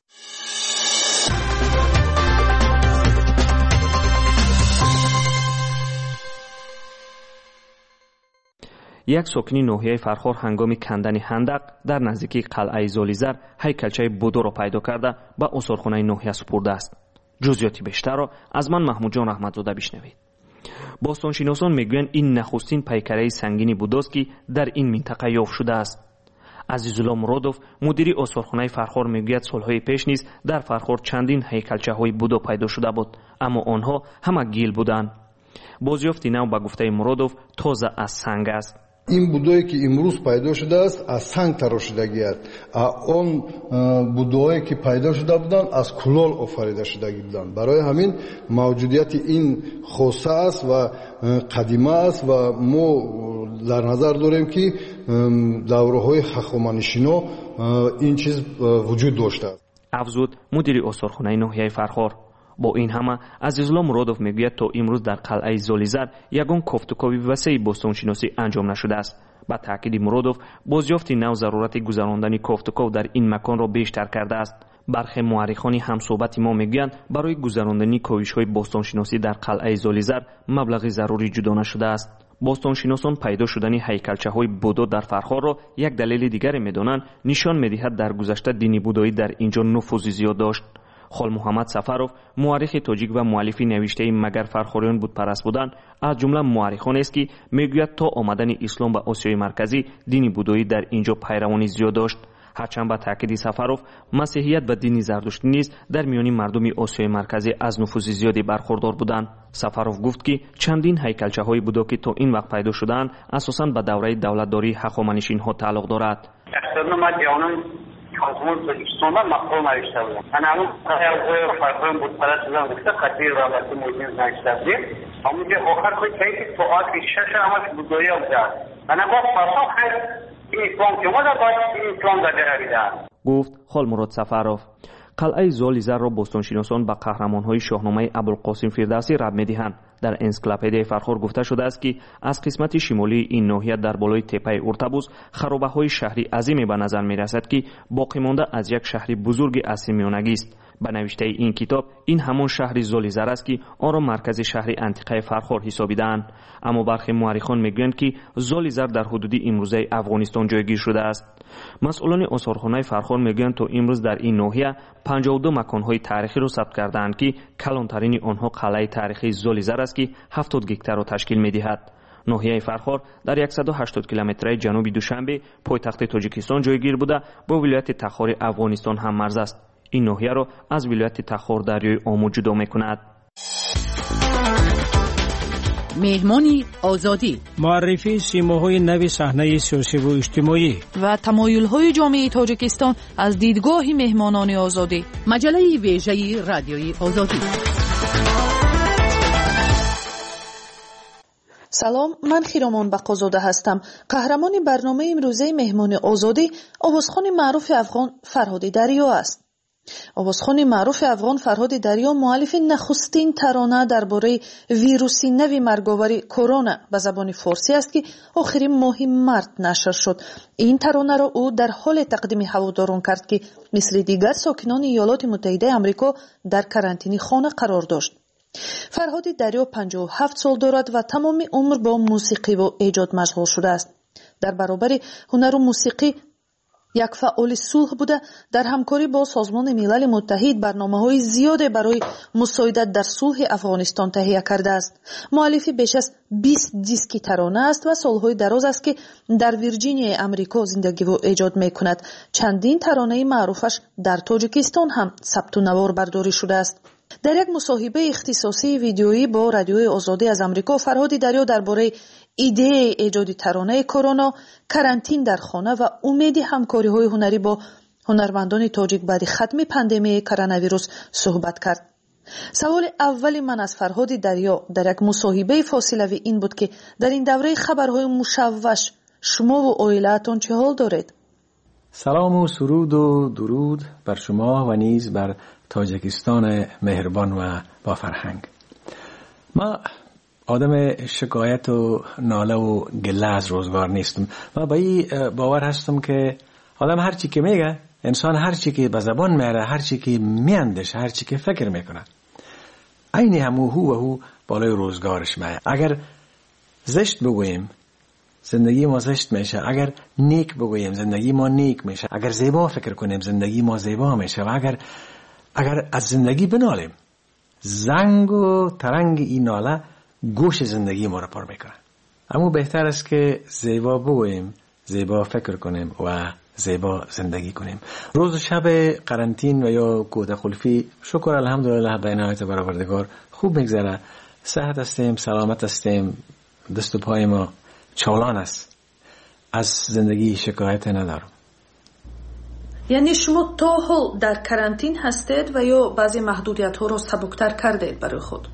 یک ساکنی ناحیه فرخار هنگام کندن خندق در نزدیکی قلعه زالیزر هیکلچه بودو را پیدا کرده به آثارخانه ناحیه سپرده است. جزئیات بیشتر را از من محمود جان رحمتزاده بشنوید. باستانشناسان میگویند این نخستین پیکره سنگین بوداست که در این منطقه یافت شده است. عزیزالله مرادوف مدیر آثارخانه فرخار میگوید سالهای پیش نیز در فرخار چندین هیکلچه های بودا پیدا شده بود، اما آنها همه گیل بودند. بازیافت نو به گفته مرادوف تازه از سنگ است. این بودایی که امروز پیدا شده است از سنگ تراشیدگی است. آن بودایی که پیدا شده بودند از کلال آفریده شدگی بودند. برای همین موجودیت این خاصه است و قدیمه است و ما در نظر داریم که دوره‌های هخامنشی‌ها این چیز وجود داشته است. افزود مدیر آثارخانه ناحیه فرخار. با این همه عزیزالله مرادوف میگوید تا امروز در قلعه زالیزر یگان کافتوکاوی وسیع باستانشناسی انجام نشده است. با تاکید مرادوف بازیافت نو ضرورت گذراندن کافتوکاو در این مکان را بیشتر کرده است. برخی مورخان همصحبت ما میگویند برای گذراندن کاوش‌های باستانشناسی در قلعه زالیزر مبلغ ضروری جدا نشده است. باستانشناسان پیدا شدن هیکلچه‌های بودا در فرخار را یک دلیل دیگر می‌دانند، نشان می‌دهد در گذشته دین بودایی در اینجا نفوذ زیاد داشت. خال محمد سفروف مورخ تاجیک و مؤلف نوشته مگر فرخاریان بود پرست بودند از جمله مورخان است که میگوید تا آمدن اسلام به آسیای مرکزی دین بودایی در اینجا پیروانی زیاد داشت. هرچند با تاکید سفروف مسیحیت و دین زرتشتی نیز در میان مردم آسیای مرکزی از نفوذ زیادی برخوردار بودند. سفروف گفت که چندین هیکلچه‌های بودا که تا این وقت پیدا شدند اساساً به دوره دولتداری هخامنشی‌ها تعلق دارد. حکومت بلوچستان مقام نوشته بودم. من الان از فرقان بود پرست بودم گفته خطیر را وقتی موجود نوشته بودیم. همونجا آخر خود که تو آتی شش همش بودایی هم داد. من با فرصا خیلی این اسلام که اومده باید این اسلام در جهه بیدن. گفت خال مراد سفروف. قلعه زالیزر را باستانشناسان به قهرمان‌های شاهنامه ابوالقاسم فردوسی ربط می‌دهند. در انسیکلوپدیای فرخار گفته شده است که از قسمت شمالی این ناحیه در بالای تپه ارتبوس خرابه‌های شهری عظیمی به نظر می‌رسد که باقی مانده از یک شهر بزرگ اسیمیانگی است. به نوشته این کتاب این همان شهر زالیزر است که آن را مرکز شهر انتیقه فرخار حسابیدند. اما برخی مورخان میگویند که زالیزر در حدود امروزه افغانستان جایگیر شده است. مسئولان آثارخانه فرخار میگویند تا امروز در این ناحیه پنجاه و دو مکان‌های تاریخی را ثبت کردند که کلانترین آنها قلعه تاریخی زالیزر است که هفتاد گکتار را تشکیل می‌دهد. ناحیه فرخار در صد و هشتاد کیلومتری جنوب دوشنبه پایتخت تاجیکستان جایگیر بوده با ولایت تخار افغانستان هم مرز است. این ناحیه را از ولایت تخار دریای آمو جدا می‌کند. مهمانی آزادی، معرفی سیماهای نو صحنه سیاسی و اجتماعی و تمایل‌های جامعه تاجیکستان از دیدگاه مهمانان آزادی. مجله ویژه رادیوی آزادی. سلام، من خیرامان بقازاده هستم. قهرمان برنامه امروزه مهمان آزادی آوازخوان معروف افغان فرهاد دریا است. آوازخوان معروف افغان فرهاد دریا مؤلف نخستین ترانه درباره ویروسی نو مرگاور کرونا به زبان فارسی است که آخرین ماه مارس نشر شد. این ترانه را او در حال تقدیم هواداران کرد که مثل دیگر ساکنان ایالات متحده آمریکا در کرانتینی خانه قرار داشت. فرهاد دریا پنجاه و هفت سال دارد و تمام عمر با موسیقی و ایجاد مشغول شده است. در برابر هنر و موسیقی یک فعال صلح بوده. در همکاری با سازمان ملل متحد برنامه‌های زیاد برای مساعدت در صلح افغانستان تهیه کرده است. مؤلف بیش از بیست دیسک ترانه است و سالهای دراز است که در ویرجینیا آمریکا زندگی و ایجاد می‌کند. چندین ترانه معروفش در تاجیکستان هم ثبت و نوار برداری شده است. در یک مصاحبه اختصاصی ویدیویی با رادیوی آزادی از آمریکا فرهاد دریا درباره ایده ایجاد ترانه کرونا، کرانتین در خانه و امید همکاری‌های هنری با هنرمندان تاجیک بعد ختم پاندمی کرونا ویروس صحبت کرد. سوال اول من از فرهاد دریا در یک مصاحبه فاصله‌ای این بود که در این دوره خبرهای مشوش شما و عائله‌تان چه حال دارید؟ سلام و سرود و درود بر شما و نیز بر تاجیکستان مهربان و با فرهنگ. ما آدم شکایت و ناله و گله از روزگار نیستم. من با این باور هستم که آدم هر چی که میگه، انسان هر چی که به زبان میاره، هر چی که میاندیشه، هر چی که فکر میکنه، عین همو هو و هو بالای روزگارش میاد. اگر زشت بگوییم زندگی ما زشت میشه، اگر نیک بگوییم زندگی ما نیک میشه، اگر زیبا فکر کنیم زندگی ما زیبا میشه، و اگر اگر از زندگی بنالیم، زنگ و ترنگ این ناله گوش زندگی ما را پر میکنه. اما بهتر است که زیبا بگوییم، زیبا فکر کنیم و زیبا زندگی کنیم. روز و شب قرنطین و یا کوته قلفی شکر الحمدلله به عنایت برآوردگار خوب میگذره. صحت هستیم، سلامت هستیم، دست و پای ما چالان است. از زندگی شکایت ندارم. یعنی شما تا حال در کرانتین هستید و یا بعضی محدودیت ها را سبکتر کردید برای خود؟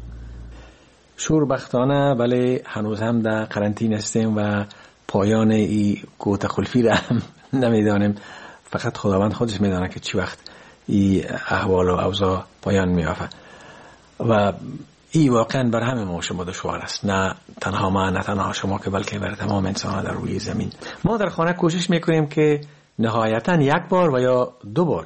شوربختانه بله، هنوز هم در قرنطین هستیم و پایان این کوته قلفی را هم نمیدانیم. فقط خداوند خودش میدانه که چی وقت این احوال و اوضاع پایان میافته و این واقعا بر همه ما شما دشوار است، نه تنها ما، نه تنها شما، که بلکه بر تمام انسان در روی زمین. ما در خانه کوشش میکنیم که نهایتا یک بار و یا دو بار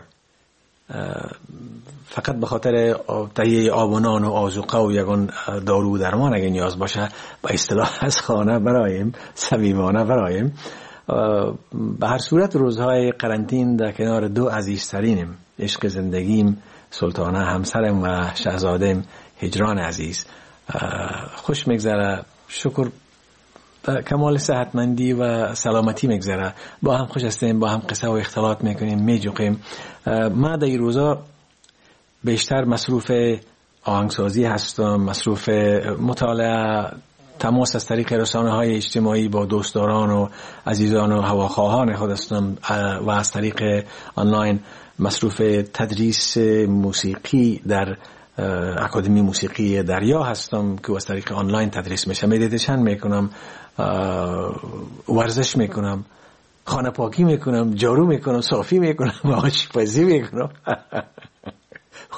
فقط به خاطر تهیه آب و نان و آذوقه و یگان دارو و درمان اگه نیاز باشه با اصطلاح از خانه برایم، صمیمانه برایم. به هر صورت روزهای قرنطین در کنار دو عزیزترینم، عشق زندگیم سلطانه همسرم و شاهزادم هجران عزیز، خوش میگذره. شکر کمال صحتمندی و سلامتی میگذره. با هم خوش هستیم، با هم قصه و اختلاط میکنیم، میجوقیم. ما در این روزا بیشتر مصروف آهنگسازی هستم، مصروف مطالعه، تماس از طریق رسانه های اجتماعی با دوستداران و عزیزان و هواخواهان خود هستم و از طریق آنلاین مصروف تدریس موسیقی در اکادمی موسیقی دریا هستم که از طریق آنلاین تدریس میشه. مدیتیشن میکنم، ورزش میکنم، خانه پاکی میکنم، جارو میکنم، صافی میکنم، آشپزی میکنم.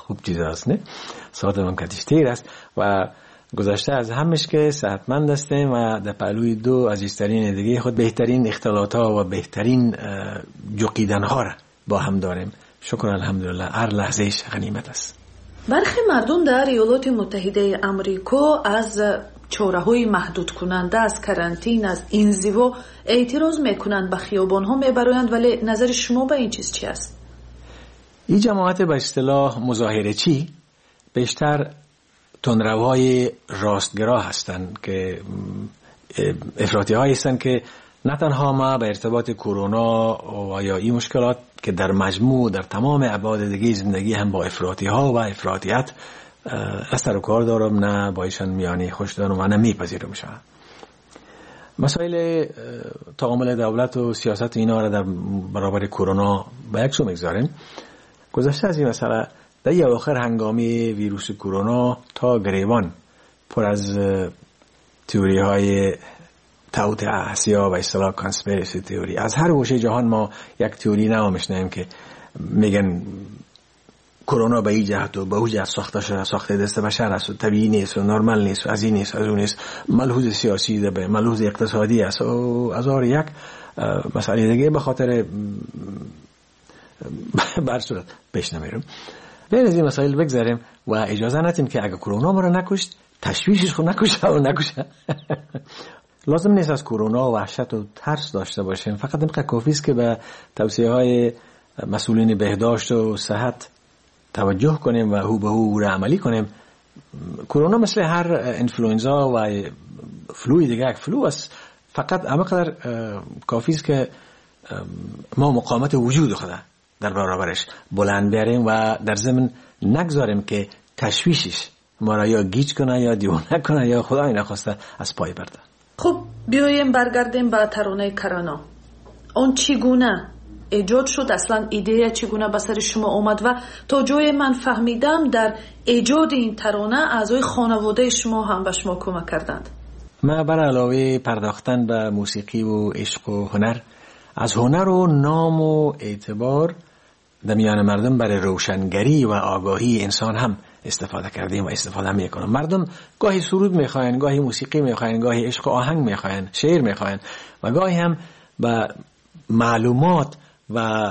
خوب چیز است نه ساعت من کتیشتیر است و گذشته از همش که صحتمند هستیم و در پهلوی دو عزیزترین دیگه خود بهترین اختلاط ها و بهترین جوقیدن ها را با هم داریم. شکر الحمدلله هر لحظهش غنیمت است. برخی مردم در ایالات متحده آمریکا از چاره‌های محدود کننده از کرانتین از انزوا اعتراض میکنند، به خیابان ها میبرند، ولی نظر شما به این چیز چی است؟ این جماعت به اصطلاح مظاهره چی بیشتر تندروهای راستگرا هستند که افراطی هایی هستند که نه تنها ما به ارتباط کرونا و یا این مشکلات که در مجموع در تمام ابعاد دیگه زندگی هم با افراطی ها و افراطیت اثر و کار دارم، نه با ایشان میانی خوش دارم و نه میپذیرم شد. مسائل تعامل دولت و سیاست اینا را در برابر کرونا به یک سو میگذاریم. گذشته از این مسئله در یه آخر هنگامی ویروس کرونا تا گریبان پر از تئوری های توت احسیا و اصطلاح کانسپیرسی تئوری. از هر گوشه جهان ما یک تئوری نو میشنیم که میگن کرونا به این جهت و به اون جهت ساخته شده، ساخته دست بشر است و طبیعی نیست و نرمال نیست و از این نیست از اون نیست، ملحوظ سیاسی ده، ملحوظ اقتصادی است و از هر یک مسئله دیگه به خاطر بر صورت پیش نمیرم. بین از این مسائل بگذاریم و اجازه ندیم که اگه کرونا ما رو نکشت تشویشش خود نکشه و نکشه. لازم نیست از کرونا وحشت و ترس داشته باشیم، فقط اینقدر کافی است که به توصیه های مسئولین بهداشت و صحت توجه کنیم و هو به هو را عملی کنیم. کرونا مثل هر انفلوئنزا و فلوی دیگه یک فلو است، فقط همینقدر کافی است که ما مقاومت وجود خود در برابرش بلند بیاریم و در ضمن نگذاریم که تشویشش ما را یا گیج کنه یا دیوانه کنه یا خدای نخواسته از پای برده. خب بیایم برگردیم به ترانه کرونا. اون چگونه ایجاد شد؟ اصلا ایده چگونه به سر شما اومد و تا جای من فهمیدم در ایجاد این ترانه اعضای خانواده شما هم به شما کمک کردند. ما بر علاوه پرداختن به موسیقی و عشق و هنر، از هنر و نام و اعتبار در میان مردم برای روشنگری و آگاهی انسان هم استفاده کردیم و استفاده میکنم. مردم گاهی سرود میخواین، گاهی موسیقی میخواین، گاهی عشق و آهنگ میخواین، شعر میخواین و گاهی هم به معلومات و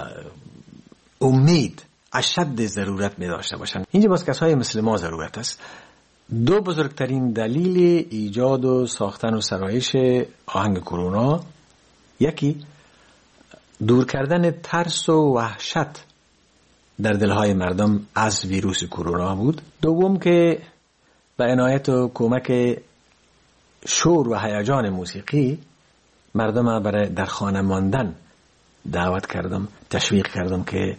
امید اشد ضرورت می داشته باشن. اینجا باز کسای مثل ما ضرورت است. دو بزرگترین دلیل ایجاد و ساختن و سرایش آهنگ کرونا، یکی دور کردن ترس و وحشت در دلهای مردم از ویروس کرونا بود. دوم که به عنایت و کمک شور و هیجان موسیقی مردم برای در خانه ماندن دعوت کردم، تشویق کردم که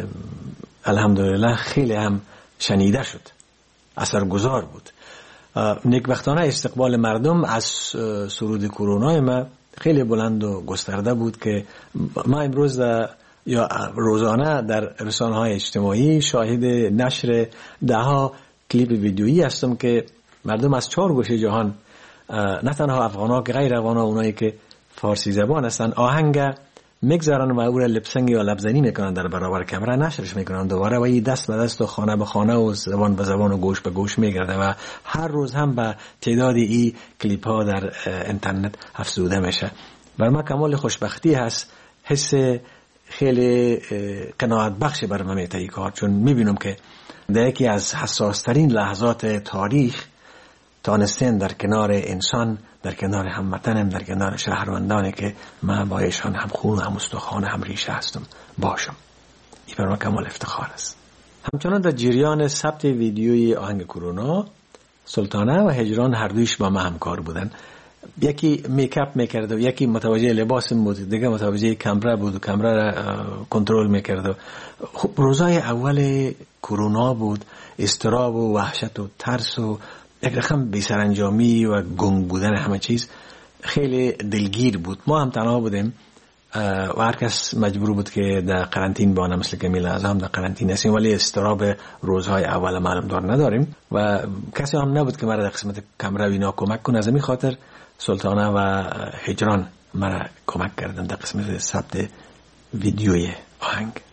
الحمدلله خیلی هم شنیده شد، اثرگذار بود. نیکبختانه استقبال مردم از سرود کرونا ما خیلی بلند و گسترده بود که ما امروز یا روزانه در رسانه‌های اجتماعی شاهد نشر دهها کلیپ ویدیویی هستم که مردم از چهار گوشه جهان، نه تنها افغان‌ها که غیر افغان‌ها، اونایی که فارسی زبان هستن، آهنگ میگذارن و او را لپسنگ یا لبزنی میکنن در برابر کامera، نشرش میکنن دوباره و این دست به دست و خانه به خانه و زبان به زبان و گوش به گوش میگرده و هر روز هم به تعداد این کلیپ ها در اینترنت افزوده میشه. برای ما کمال خوشبختی هست، حس خیلی قناعت بخش بر من میته این کار، چون میبینم که در یکی از حساس ترین لحظات تاریخ تانستن در کنار انسان، در کنار هموطنم، در کنار شهروندانی که من با ایشان هم خون هم استخوان هم ریشه هستم باشم. این برای من کمال افتخار است. همچنان در جریان ثبت ویدیوی آهنگ کرونا، سلطانه و هجران هر دویش با من همکار بودن. یکی میکاپ میکرد و یکی متوجه لباس بود، دیگه متوجه کامرا بود و کامرا را کنترل میکرد. و خب روزای اول کرونا بود، اضطراب و وحشت و ترس و یک رقم بی‌سرانجامی و گنگ بودن همه چیز خیلی دلگیر بود. ما هم تنها بودیم و هر کس مجبور بود که در قرنطین بانه، مثل که میلازم هم در قرنطین هستیم، ولی اضطراب روزهای اول معلوم دار نداریم و کسی هم نبود که مرا در قسمت کامرا و اینا کمک کنه. از این خاطر سلطانه و هجران مرا کمک کردن در قسمت ثبت ویدیوی آهنگ.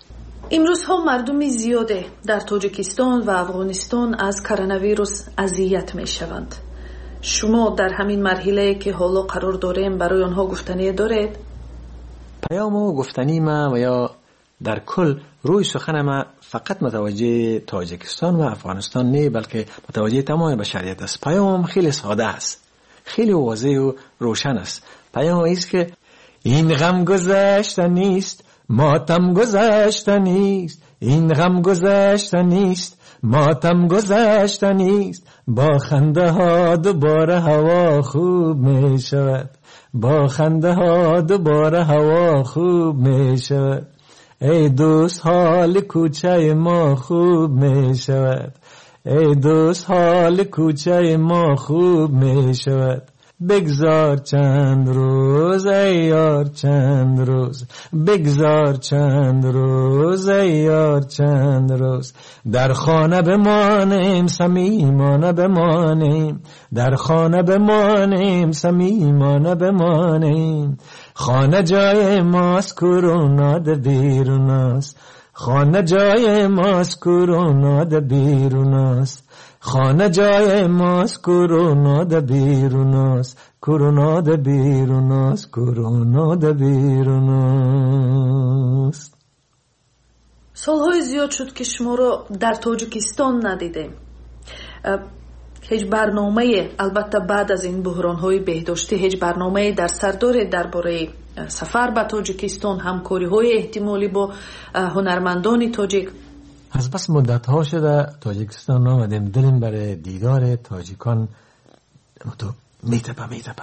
امروزها مردم زیاده در تاجیکستان و افغانستان از کرونا ویروس اذیت می شوند. شما در همین مرحله که حالا قرار داریم برای آنها گفتنی دارید؟ پیام و گفتنی ما و یا در کل روی سخن ما فقط متوجه تاجیکستان و افغانستان نه، بلکه متوجه تمام بشریت است. پیام خیلی ساده است، خیلی واضح و روشن است. پیام است که این غم گذشته نیست، ماتم گذشته نیست. این غم گذشته نیست، ماتم گذشته نیست. با خنده ها دوباره هوا خوب می شود. با خنده ها دوباره هوا خوب می شود. ای دوست حال کوچه ما خوب می شود. ای دوست حال کوچه ما خوب می شود. بگذار چند روز ای یار چند روز، بگذار چند روز ای یار چند روز. در خانه بمانیم صمیمانه بمانیم، در خانه بمانیم صمیمانه بمانیم. خانه جای ماست کرونا ده بیرون است، خانه جای ماست کرونا ده بیرون است. خانه جای ماست کرونا ده بیرون است، کرونا ده بیرون است، کرونا ده بیرون است. سالهای زیاد شد که شما رو در تاجیکستان ندیدیم. هیچ برنامه، البته بعد از این بحران‌های بهداشتی، هیچ برنامه در سر دارید درباره سفر به تاجیکستان، همکاری‌های احتمالی با هنرمندان تاجیک؟ از بس مدت ها شده تاجیکستان آمدیم، دلیم برای دیدار تاجیکان تو میتپه میتپه.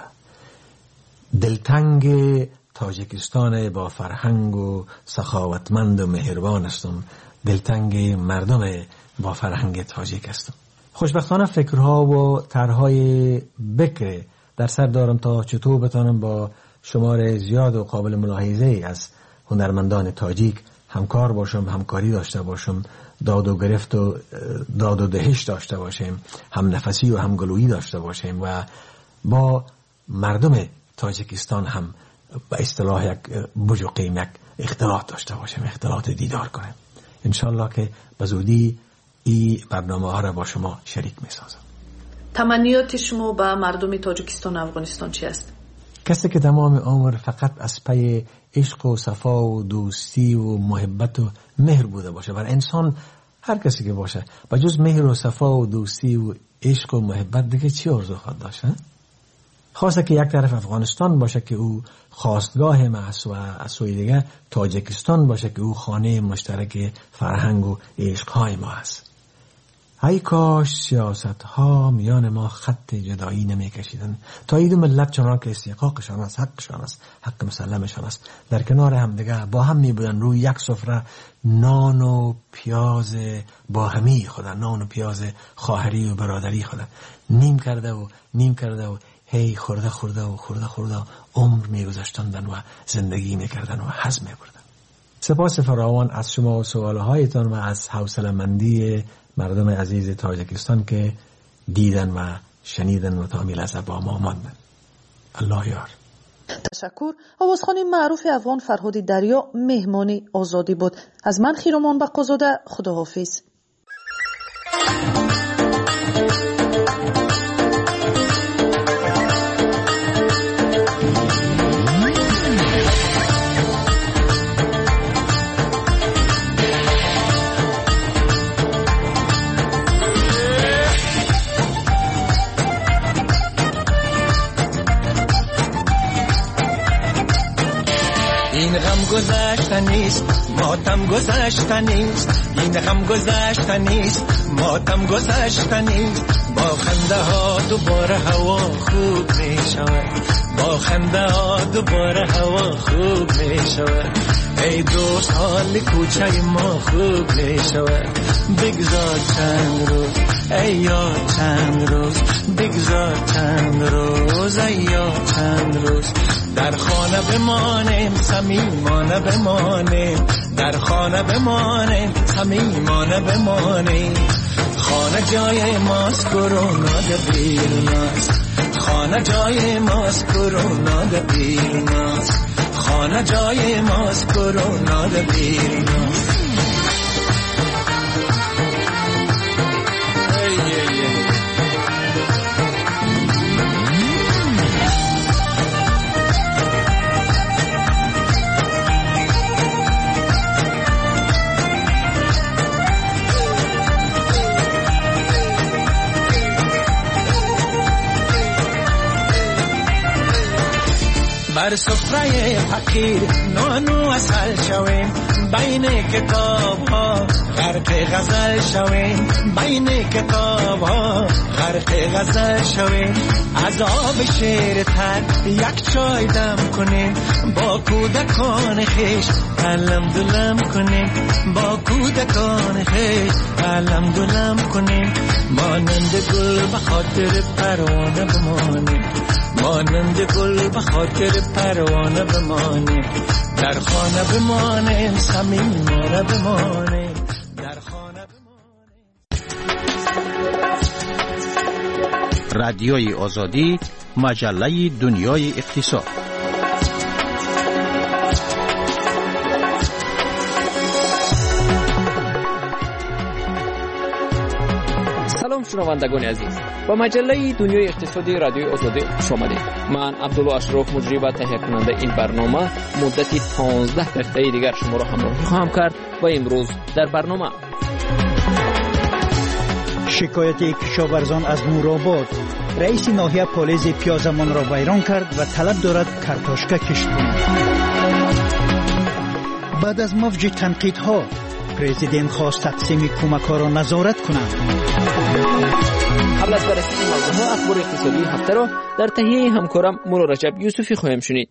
دلتنگ تاجیکستان با فرهنگ و سخاوتمند و مهربان هستم، دلتنگ مردم با فرهنگ تاجیک هستم. خوشبختانه فکرها و طرحهای بکر در سر دارم تا چطور بتانم با شمار زیاد و قابل ملاحظه از هنرمندان تاجیک همکار باشم، همکاری داشته باشم، داد و گرفت و داد و دهش داشته باشیم، هم نفسی و هم گلویی داشته باشیم و با مردم تاجیکستان هم به اصطلاح یک بوج و قیم یک اختلاط داشته باشیم، اختلاط دیدار کنیم. انشالله که به زودی این برنامه ها را با شما شریک می سازم. تمنیات شما به مردم تاجیکستان و افغانستان چی است؟ کسی که تمام عمر فقط از پی عشق و صفا و دوستی و محبت و مهر بوده باشه، بر انسان هر کسی که باشه با جز مهر و صفا و دوستی و عشق و محبت دیگه چی آرزو خواهد داشت؟ خواسته که یک طرف افغانستان باشه که او خواستگاه ما است و از سوی دیگه تاجیکستان باشه که او خانه مشترک فرهنگ و عشق های ما است. ای کاش سیاست ها میان ما خط جدایی نمی کشیدن. تا این دو ملت چنان که استحقاقشان است، حقشان است، حق مسلمشان است، در کنار هم دیگه با هم می بودن روی یک سفره نان و پیاز با همی خودن، نان و پیاز خواهری و برادری خودن نیم کرده و نیم کرده و هی خورده خورده و خورده خورده عمر می گذاشتندن و زندگی می کردن و هضم می بردن. سپاس فراوان از شما و سوالهایتان و از حوصله‌مندی مردم عزیز تاجیکستان که دیدن و شنیدن و تا میلحظه با ما ماندن. الله یار. تشکر. آوازخوان معروف افغان فرهاد دریا مهمانی آزادی بود. از من خیرمان بقازاده، خداحافظ. این غم گذشته نیست، ماتم گذشته نیست. این غم گذشته نیست، ماتم گذشته نیست. با خنده ها دوباره هوا خوب می شود. با خنده ها دوباره هوا خوب می شود. ای دوست حال کوچه ما خوب می شود. بگذار چند روز ای یار چند روز، بگذار چند روز ای یار چند روز. در خانه بمانیم صمیمانه بمانیم، در خانه بمانیم صمیمانه بمانیم. خانه جای ماست کرونا ده بیرون است، خانه جای ماست کرونا ده بیرون است. خانه جای ماست کرونا ده بیرون است. بر سفره فقیر نانو اصل شویم بین کتاب ها غرق غزل شویم بین کتاب ها غرق غزل شویم از آب شیر تر یک چای دم کنیم با کودکان خیش علم دلم کنیم با کودکان خیش علم دلم کنیم مانند گل به خاطر پروانه بمانیم مانند گل به خاطر پروانه بمانیم در خانه بمانیم صمیمانه بمانیم در خانه رادیوی آزادی مجله دنیای اقتصاد. سلام شنوندگان عزیز، با مجله دنیای اقتصادی رادیوی آزادی خوش آمدید. من عبدالله اشرف مجری و تهیه کننده این برنامه مدتی پانزده دقیقه دیگر شما را همراهی خواهم کرد و امروز در برنامه شکایت کشاورزان از نورآباد، رئیس ناحیه پالیز پیازمان را ویران کرد و طلب دارد کارتاشکا کشت کند. بعد از موج تنقیدها پرزیدنت خواست تقسیم کمک‌ها را نظارت کند. قبل از بررسی این موضوعات اخبار اقتصادی هفته را در تهیه همکارم مولا رجب یوسفی خواهیم شنید.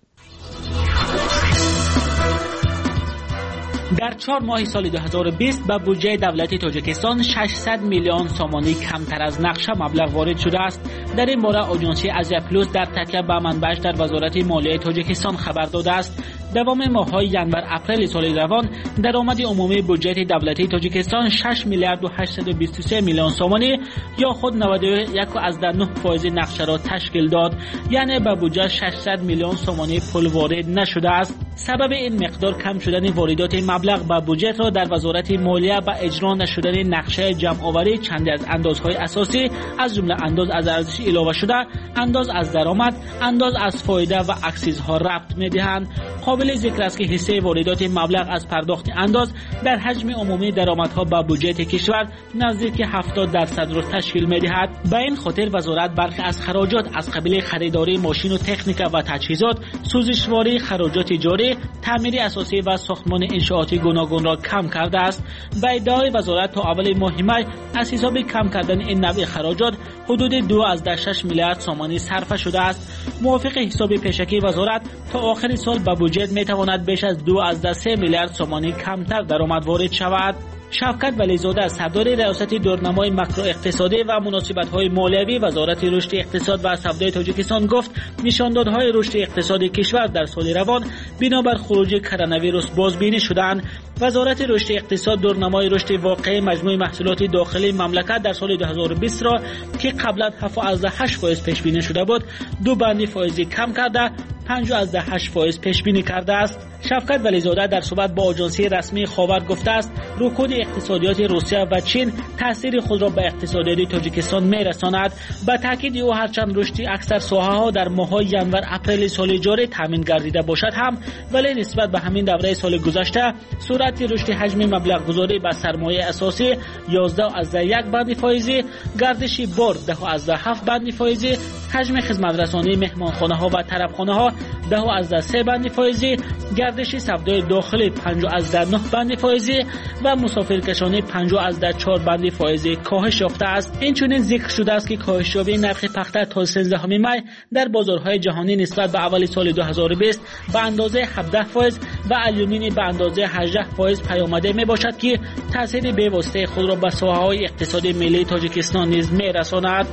در چهار ماه سال دو هزار و بیست به بودجه دولتی تاجیکستان ششصد میلیون سامانی کمتر از نقشه مبلغ وارد شده است. در این باره آژانس آسیا پلوس در تکیه به منبعش در وزارت مالیه تاجیکستان خبر داده است. دوام ماه‌های ژانویه اپریل سال روان درآمد عمومی بودجه دولتی تاجیکستان شش میلیارد و هشتصد و بیست و سه میلیون سامانی یا خود نود و یک و از نه فاصله نقشه را تشکیل داد، یعنی به بودجه ششصد میلیون سامانی پول وارد نشده است. سبب این مقدار کم شدن واردات مبلغ به بودجه را در وزارت مالیه به اجرا نشدن نقشه جمع‌آوری چند از اندازهای اساسی از جمله انداز از ارزش علاوه شده، انداز از درآمد، انداز از فایده و اکسیزها ربط می‌دهند. قابل ذکر است که حصه واردات مبلغ از پرداخت انداز در حجم عمومی درآمدها به بودجه کشور نزدیک هفتاد درصد را تشکیل می‌دهد. به این خاطر وزارت برخی از خراجات از قبیل خریداری ماشین و تکنیک و تجهیزات، سوزشواری خراجات جاری، تعمیر اساسی و ساختمان انشاءاتی گوناگون را کم کرده است. به ادعای وزارت تا اول ماه می از حساب کم کردن این نوع خراجات حدود دو از شش میلیارد سامانی صرف شده است. موافق حساب پیشکی وزارت تا آخر سال به بودجه میتواند بیش از دو از سه میلیارد سامانی کمتر درآمد وارد شود. شفقت ولیزاده سردار ریاست دورنمای ماکرو اقتصادی و مناسبت‌های مالیوی وزارت رشد اقتصاد و سودای تاجیکستان گفت نشاندادهای رشد اقتصادی کشور در سال روان بنابر خروج کرونا ویروس بازبینی شدند. وزارت رشد اقتصاد دورنمای رشد واقعی مجموع محصولات داخلی مملکت در سال دو هزار و بیست را که قبلا هفت از هشت فاصله پیش بینی شده بود، دو بندی فائزی کم کرده پنج از هشت فاصله پیش بینی کرده است. شفقت ولیزاده در صحبت با آژانس رسمی خاور گفته است رکود اقتصادیات روسیه و چین تاثیر خود را به اقتصادیات تاجیکستان می‌رساند. با تاکید او هرچند رشد اکثر ساحه‌ها در ماه‌های ژانویه اپریل سال جاری تامین گردیده باشد هم، ولی نسبت به همین دوره سال گذشته سرعت رشد حجم مبلغ گذاری به سرمایه اساسی یازده از یک بند فائزی، گردش بار ده از هفت بند فائزی، حجم خدمت رسانی مهمانخانه‌ها و طربخانه‌ها ده از سه بند فائزی، گردش سودای داخلی پنج از نه بند فائزی و مسافرکشانی پنج از چهار بند فائزی کاهش یافته است. این چنین ذکر شده است که کاهش یابی نرخ پخته تا سیزدهم می در بازارهای جهانی نسبت به اول سال دو هزار و بیست به اندازه هفده فاصله و آلومینی به اندازه هجده فاصله پیامده می باشد که تاثیر بی‌واسطه خود را به ساحه‌های اقتصادی ملی تاجیکستان نیز می‌رساند.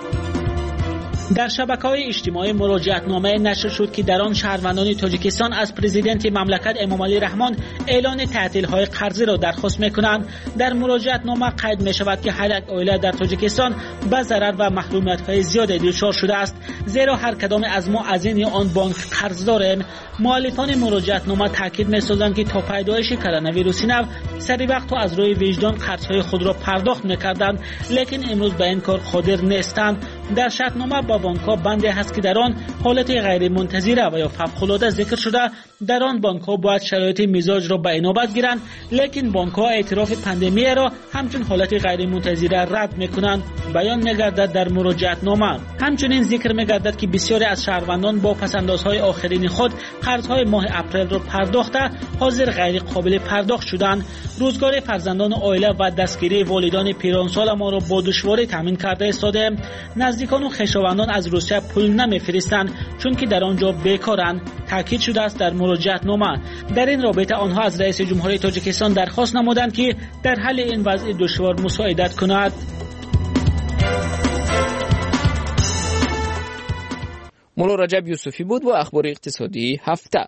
در شبکه‌های اجتماعی مراجعتنامه نشر شد که در آن شهروندان تاجیکستان از پرزیدنت مملکت امامعلی رحمان اعلان تعطیل‌های قرضی را درخواست می‌کنند. در مراجعتنامه قید می‌شود که هر یک عائله در تاجیکستان به ضرر و محرومیت‌های زیادی دچار شده است، زیرا هر کدام از ما از این یا آن بانک قرض داریم. مؤلفان مراجعتنامه تاکید می‌سازند که تا پیدایش کرونا ویروس نو سری وقت از روی وجدان قرض‌های خود را پرداخت می‌کردند، لیکن امروز به این کار قادر نیستند. در شرطنامه با بانک‌ها بندی هست که در آن حالت غیر منتظره و یا فوق‌العاده ذکر شده در آن بانک‌ها باید شرایط مزاج را به عنایت گیرند، لیکن بانک‌ها اعتراف پاندمی را همچون حالت غیر منتظره رد می‌کنند. بیان می‌گردد در مراجعتنامه. همچنین ذکر می‌گردد که بسیاری از شهروندان با پس‌اندازهای آخرین خود قرض‌های ماه اپریل را پرداخته حاضر غیر قابل پرداخت شدند. روزگار فرزندان عائله و دستگیری والدان پیرانسال ما را با دشواری تامین کرده ایستاده. نزدیکان و خویشاوندان از روسیه پول نمی‌فرستند چون که در آنجا بیکارند، تاکید شده است در مراجعتنامه. در این رابطه آنها از رئیس جمهوری تاجیکستان درخواست نمودند که در حل این وضع دشوار مساعدت کند. مولا رجب یوسفی بود و اخبار اقتصادی هفته.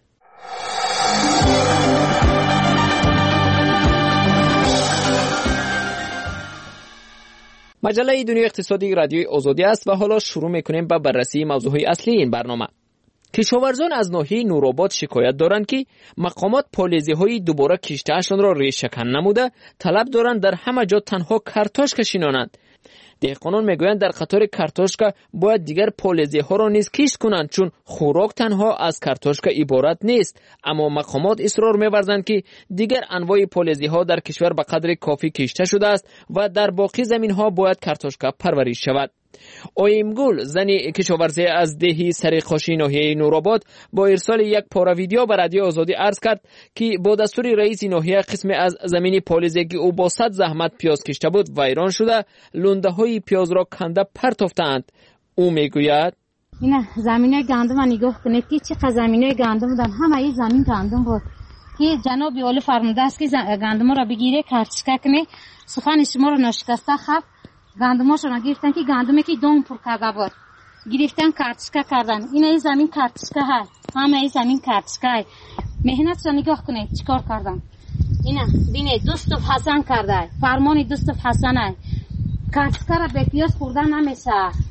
مجله دنیای اقتصادی رادیوی آزادی است و حالا شروع میکنیم با بررسی موضوعهای اصلی این برنامه. کشاورزان از ناحیه نورآباد شکایت دارند که مقامات پالیزی‌های دوباره کشته‌اشان را ریشه‌کن نموده طلب دارند در همه جا تنها کارتوشک شینانند. دهقانان میگویند در قطار کارتوشکا باید دیگر پالیزی‌ها را نیز کشت کنند چون خوراک تنها از کارتوشکا عبارت نیست، اما مقامات اصرار می‌ورزند که دیگر انواع پالیزی‌ها در کشور به قدر کافی کشته شده است و در باقی زمین‌ها باید کارتوشکا پرورش شود. اویمگل زنی کشاورزی از دهی سریخاشی ناحیه نورآباد با ارسال یک پاره ویدیو به رادیو آزادی عرض کرد که با دستور رئیس ناحیه قسم از زمین پالیزی که او با صد زحمت پیاز کشته بود ویران شده، لونده های پیاز را کنده پرتافتند. او میگوید اینا زمینه گندم نگاه کنید که چقدر زمینه گندم دارن، همه این زمین گندم بود که جناب اولی فرموده است که گندم را بگیره کارتشکا کنه. سخن شما را ناشکسته خب گندماشون گرفتن که گندمی که دون پر کرده بود گرفتن کارتشکا کردن. این این زمین کارتشکا هست، همه این زمین کارتشکا هست. مهنت را نگاه کنید چیکار کردن. اینا بینید دوستف حسن کرده، فرمان دوستف حسن است. کارتشکا را به پیاز خوردن نمیشه.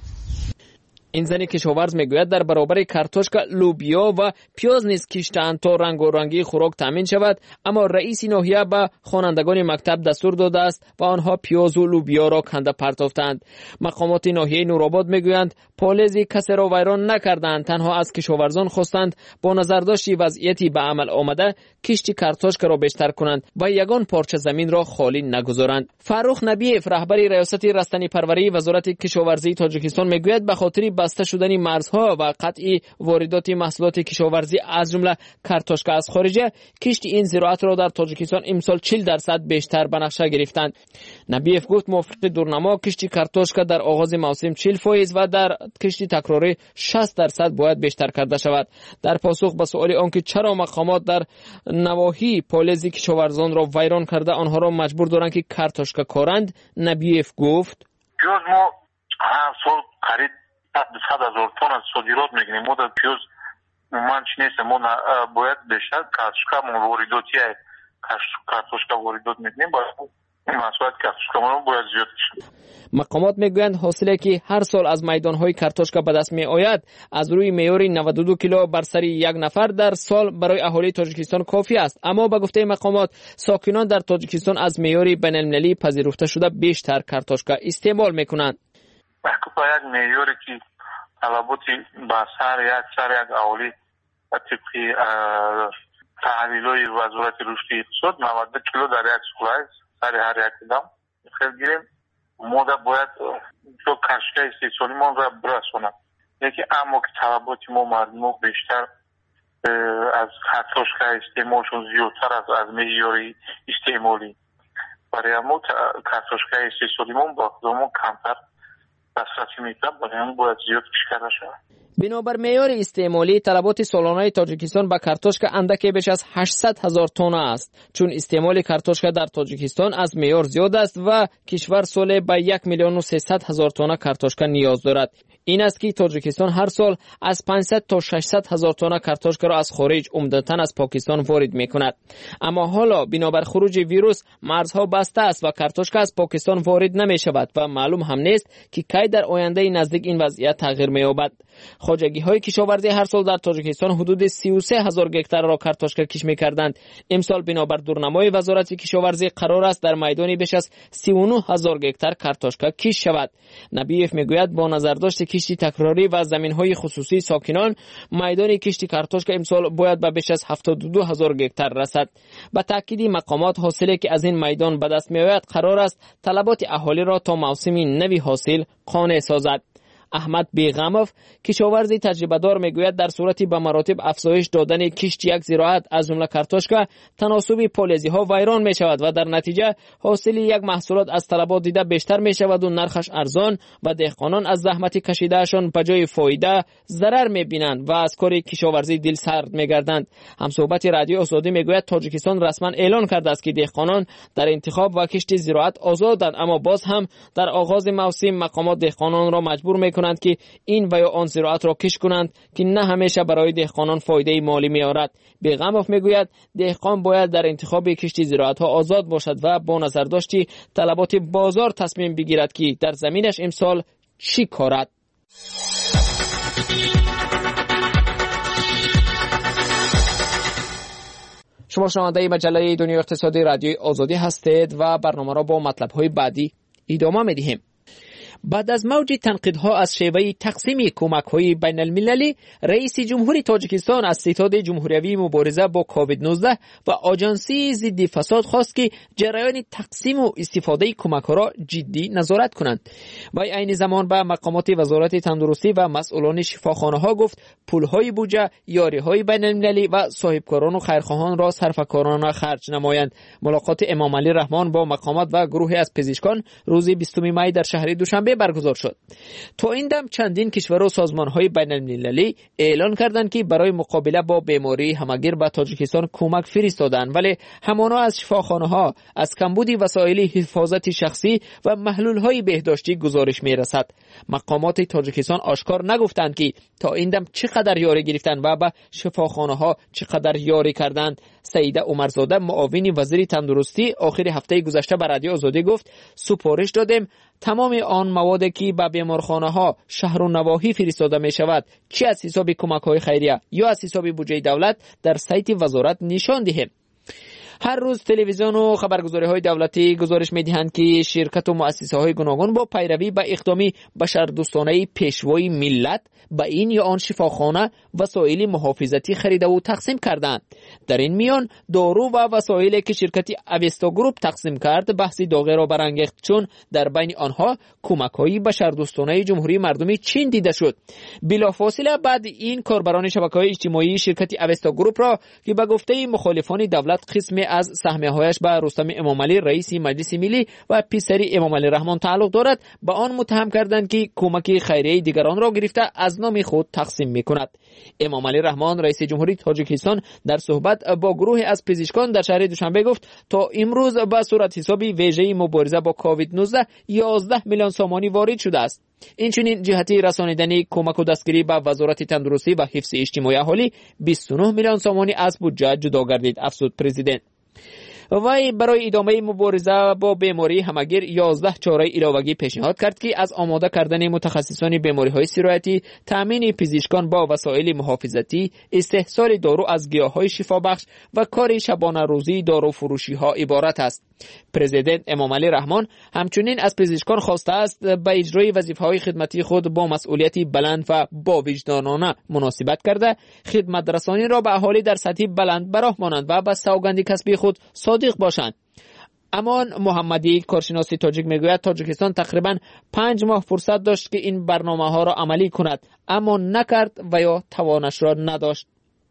این زنی کشاورز میگوید در برابر کارتوشکا لوبیا و پیاز نیز کشته‌اند تا رنگ و رنگی خوراک تامین شود، اما رئیس ناحیه به خوانندگان مکتب دستور داده است و آنها پیاز و لوبیا را کنده پرتافتند. مقامات ناحیه نورآباد میگویند پالیزی کسی را ویران نکردند، تنها از کشاورزان خواستند با نظرداشت وضعیتی به عمل آمده کشت کارتوشکا را بیشتر کنند و یگان پارچه زمین را خالی نگذارند. فاروق نبیف رهبر ریاست رستنی پروری وزارت کشاورزی تاجیکستان میگوید به خاطر بسته شدن مرزها و قطع واردات محصولات کشاورزی از جمله کارتوشکا از خارجه، کشت این زراعت را در تاجیکستان امسال چهل درصد بیشتر به نقشه گرفتند. نبیف گفت موافق دورنما کشت کارتوشکا در آغاز موسم چهل فیصد و در کشت تکراری شصت درصد باید بیشتر کرده شود. در پاسخ به سؤال آنکه چرا مقامات در نواحی پالیزی کشاورزان را ویران کرده آنها را مجبور دارند که کارتوشکا کارند، نبیف گفت پیاز ما هر سال قریب صد هزار تن از صادرات میگیریم. ما در پیاز منچ نیست، ما باید بیشتر کارتوشکا ما وارداتی کارتوشکا واردات میکنیم، باید محصولات کارتوشکا ما باید زیاد بشه. مقامات میگویند حاصلی که هر سال از میدانهای کارتوشکا به دست می آید از روی معیار نود و دو کیلو بر سر یک نفر در سال برای اهالی تاجیکستان کافی است، اما به گفته مقامات ساکنان در تاجیکستان از معیار بین المللی پذیرفته شده بیشتر کارتوشکا استعمال میکنند. باید معیاری که طلباتی به سر یک سر یک اهالی طبقی تحلیل‌های وزارت رشد اقتصاد نود کیلو در یک سال است سر هر یک قدم خیلی گیریم. ما باید تو کارتوشکا استحصالی ما را برسونم، یکی اما که طلبات ما مردم بیشتر از کارتوشکا استعمالشون زیادتر از از معیاری استعمالی، برای ما کارتوشکا استحصالی ما با خودمون کمتر دسترسی میکنه، برای ما باید زیاد کرده شود. بنابر معیار استعمالی طلبات سالانه تاجیکستان به کارتوشکا اندکی بیش از هشتصد هزار تن است، چون استعمال کارتوشکا در تاجیکستان از معیار زیاد است و کشور سال به یک میلیون و سیصد هزار تن کارتوشکا نیاز دارد. این است که تاجیکستان هر سال از پانصد تا ششصد هزار تن کارتوشکا را از خارج عمدتاً از پاکستان وارد میکند، اما حالا بنابر خروج ویروس مرزها بسته است و کارتوشکا از پاکستان وارد نمی شود و معلوم هم نیست که کی در آینده نزدیک این وضعیت تغییر می‌یابد. خواجگی‌های کشاورزی هر سال در تاجیکستان حدود سی و سه هزار گکتار را کارتوشکا کش می‌کردند. امسال بنابر دورنمای وزارت کشاورزی قرار است در میدانی بیش از سی و نه هزار گکتار کارتوشکا کش شود. نبیف میگوید با نظرداشت کشتی تکراری و زمین‌های خصوصی ساکنان، میدان کشتی کارتوشکا امسال باید به بیش از هفتاد و دو هزار گکتار رسد. با تاکید مقامات حاصلی که از این میدان به دست می‌آید قرار است طلبات اهالی را تا موسم نوی حاصل قانع سازد. احمد بیغموف کشاورزی تجربه دار میگوید در صورتی به مراتب افزایش دادن کشت یک زراعت از جمله کارتوشکا تناسب پالیزی ها ویران می شود و در نتیجه حاصل یک محصولات از طلبات دیده بیشتر می شود و نرخش ارزان و دهقانان از زحمت کشیدهشان به جای فایده ضرر می بینند و از کار کشاورزی دل سرد می گردند. همصحبت رادیو آزادی میگوید تاجیکستان رسما اعلان کرده است که دهقانان در انتخاب و کشت زراعت آزادند، اما باز هم در آغاز موسم مقامات دهقانان را مجبور می کنند که این و یا آن زراعت را کش کنند که نه همیشه برای دهقانان فایده مالی می‌آورد. بیغموف میگوید دهقان باید در انتخاب کشت زراعت ها آزاد باشد و با نظر داشتی طلبات بازار تصمیم بگیرد که در زمینش امسال چی کارد. شما شنونده مجله دنیای اقتصادی رادیوی آزادی هستید و برنامه را با مطلب‌های بعدی ادامه می‌دهیم. بعد از موج تنقیدها از شیوه تقسیم کمک‌های بین المللی، رئیس جمهوری تاجیکستان از ستاد جمهوری مبارزه با کووید نوزده و آژانسی ضد فساد خواست که جریان تقسیم و استفاده کمک‌ها را جدی نظارت کنند. و عین زمان به مقامات وزارت تندرستی و مسئولان شفاخانه‌ها گفت پول‌های بودجه، یاری‌های بین المللی و صاحبکاران و خیرخواهان را صرفه‌کارانه خرج نمایند. ملاقات امام علی رحمان با مقامات و گروهی از پزشکان روز بیستم می در شهر دوشنبه برگزار شد. تا این دم چندین کشور و سازمان‌های بین‌المللی اعلان کردند که برای مقابله با بیماری همگیر به تاجیکستان کمک فرستادند، ولی همانا از شفاخانه‌ها از کمبود وسایل حفاظت شخصی و محلول‌های بهداشتی گزارش می‌رسد. مقامات تاجیکستان آشکار نگفتند که تا این دم چقدر یاری گرفتند و به شفاخانه‌ها چقدر یاری کردند. سعیده عمرزاده معاون وزیر تندرستی آخر هفته گذشته به رادیو آزادی گفت سپارش دادیم تمام آن موادی که به بیمارخانه‌ها شهر و نواحی فرستاده می شود چه از حساب کمک‌های خیریه یا از حساب بودجه دولت در سایت وزارت نشان دهیم. هر روز تلویزیون و خبرگزاری‌های دولتی گزارش می‌دهند که شرکت و مؤسسه‌های گوناگون با پیروی به اقدامی بشردوستانه پیشوای ملت به این یا آن شفاخانه وسایل محافظتی خریده و تقسیم کردند. در این میان دارو و وسایلی که شرکت اوستا گروپ تقسیم کرد بحثی داغی را برانگیخت، چون در بین آنها کمک‌های بشردوستانه جمهوری مردمی چین دیده شد. بلافاصله بعد این کاربران شبکه‌های اجتماعی شرکت اوستا گروپ را که به گفته مخالفان دولت قسم از سهمیه‌هایش به رستم امام علی رئیس مجلس ملی و پسری امام علی رحمان تعلق دارد به آن متهم کردند که کمک خیریه دیگران را گرفته از نام خود تقسیم می‌کند. امام علی رحمان رئیس جمهوری تاجیکستان در صحبت با گروه از پزشکان در شهر دوشنبه گفت تا امروز به صورت حسابی ویژه مبارزه با کووید نوزده یازده میلیون سامانی وارد شده است. اینچنین جهتی رسانیدن کمک و دستگیری به وزارت تندرستی و حفظ اجتماعی اهالی بیست و نه میلیون سامانی از بودجه جدا گردید، افزود پرزیدنت. وی برای ادامه مبارزه با بیماری همگیر یازده چاره علاوگی پیشنهاد کرد که از آماده کردن متخصصان بیماری‌های سرایتی، تامین پزشکان با وسایل محافظتی، استحصال دارو از گیاه‌های شفابخش و کار شبانه روزی دارو فروشی‌ها عبارت است. پرزیدنت امام علی رحمان همچنین از پزشکان خواسته است به اجرای وظیفه‌های خدمتی خود با مسئولیتی بلند و با وجدانانه مناسبت کرده خدمت رسانی را به اهالی در سطح بلند براه مانند و به سوگند کسبی خود صادق باشند. امان محمدی کارشناس تاجیک میگوید تاجیکستان تقریبا پنج ماه فرصت داشت که این برنامه ها را عملی کند، اما نکرد و یا توانش را نداشت.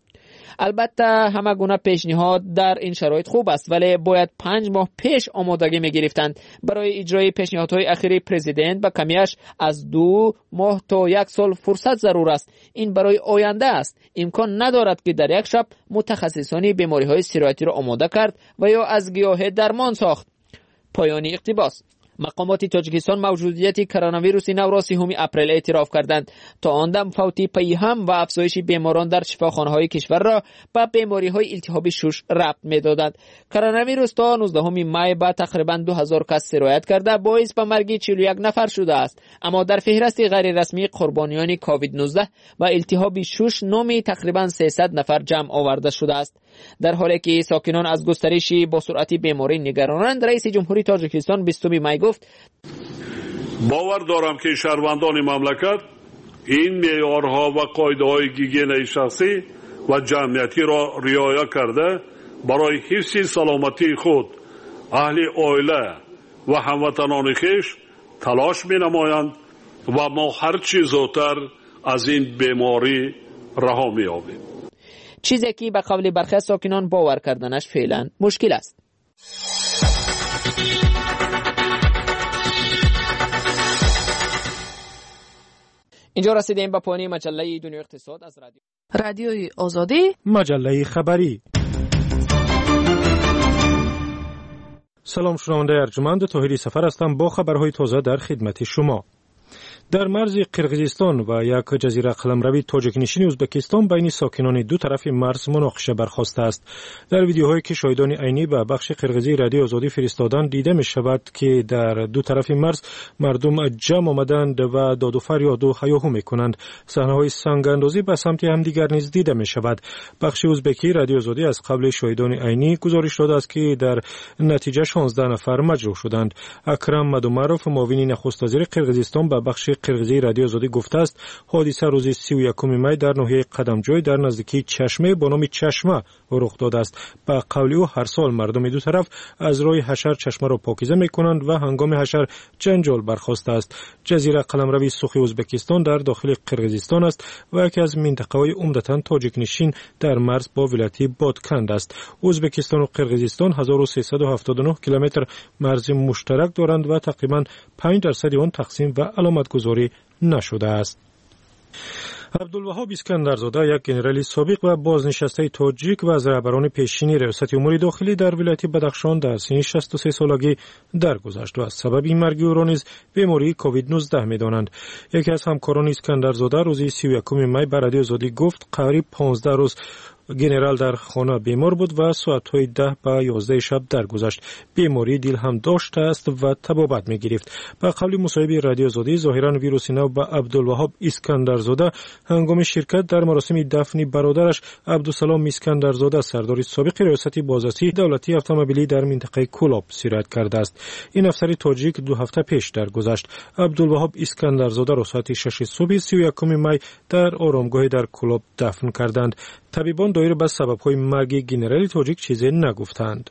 البته همه گونه پیشنهاد در این شرایط خوب است، ولی باید پنج ماه پیش آمادگی می گرفتند. برای اجرای پیشنهادهای اخیری پرزیدنت به کمیش از دو ماه تا یک سال فرصت ضرور است. این برای آینده است. امکان ندارد که در یک شب متخصصان بیماری‌های سرایتی را آماده کرد و یا از گیاه درمان ساخت. پایان اقتباس. مقامات تاجیکستان موجودیت کرونا ویروس نو را سوم اپریل اعتراف کردند. تا آن دم فوت پیهم و افزایش بیماران در شفاخانه‌های کشور را به بیماری‌های التهاب شش ربط می‌دادند. کرونا ویروس تا نوزدهم می با تقریباً دو هزار کس سرایت کرده باعث به مرگ چهل و یک نفر شده است. اما در فهرست غیر رسمی قربانیان کووید نوزده و التهاب شش نام تقریباً سیصد نفر جمع آورده شده است. در حالی که ساکنان از گسترش با سرعت بیماری نگرانند، رئیس جمهوری تاجیکستان بیستم می گفت: باور دارم که شهروندان مملکت این معیارها و قاعده‌های گیگین شخصی و جمعیتی را رعایت کرده برای حفظ سلامتی خود، اهل عائله و هموطنان خویش تلاش می‌نمایند و ما هر چه زودتر از این بیماری رها می‌یابیم. چیزی که به قول برخی ساکنان باور کردنش فعلا مشکل است. اینجا رسیدیم به پایان مجله دنیای اقتصاد از رادیو رادیوی آزادی، مجله خبری. سلام شنونده ارجمند، طاهری سفر هستم با خبرهای تازه در خدمت شما. در مرز قرقیزستان و یک جزیره قلمروی تاجیک نشین ازبکستان بین ساکنان دو طرف مرز مناقشه برخاسته است. در ویدیوهایی که شاهدان عینی به بخش قرقیزی رادیو آزادی فرستادند دیده می شود که در دو طرف مرز مردم جمع آمدند و داد و فریاد و هیاهو می کنند. صحنه‌های سنگ اندازی به سمت همدیگر نیز دیده می شود. بخش ازبکی رادیو آزادی از قبل شاهدان عینی گزارش داده است که در نتیجه شانزده نفر مجروح شدند. اکرم مدومروف معاون نخست وزیر قرقیزستان به بخش قرقیزی رادیو آزادی گفته است حادثه روز سی و یکم می در ناحیه قدمجوی در نزدیکی چشمه با نام چشمه رخ داده است. به قول او هر سال مردم دو طرف از راه حشر چشمه را پاکیزه می کنند و هنگام حشر جنجال برخاسته است. جزیره قلمروی سوخی ازبکستان در داخل قرقیزستان است و یکی از منطقه‌های عمدتاً تاجیک نشین در مرز با ولایت بادکند است. ازبکستان و قرقیزستان هزار و سیصد و هفتاد و نه کیلومتر مرز مشترک دارند و تقریباً پنج درصد آن تقسیم و علامت گذاری نشده است. عبدالوهاب اسکندرزاده یک ژنرال سابق و بازنشسته تاجیک و از رهبران پیشین ریاست امور داخلی در ولایت بدخشان در سن شصت و سه سالگی درگذشت و از سبب این مرگ او را نیز بیماری کووید نوزده می‌دانند. یکی از همکاران اسکندرزاده روز سی و یکم می به رادیو آزادی گفت قریب پانزده روز گنرال در خانه بیمار بود و ساعت‌های ده به یازده شب درگذشت. بیماری دل هم داشته است و تبابت می‌گرفت. به قول مصاحب رادیو آزادی ظاهراً ویروس نو به عبدالوهاب اسکندرزاده هنگام شرکت در مراسم دفن برادرش عبدالسلام اسکندرزاده سردار سابق ریاست بازرسی دولتی اتومبیلی در منطقه کولاب سیرت کرده است. این افسر تاجیک دو هفته پیش درگذشت. عبدالوهاب اسکندرزاده را ساعت شش صبح سی و یکم می در آرامگاه در کولاب دفن کردند. طبیبان دایر به سبب‌های مرگ ژنرال تاجیک چیزی نگفتند.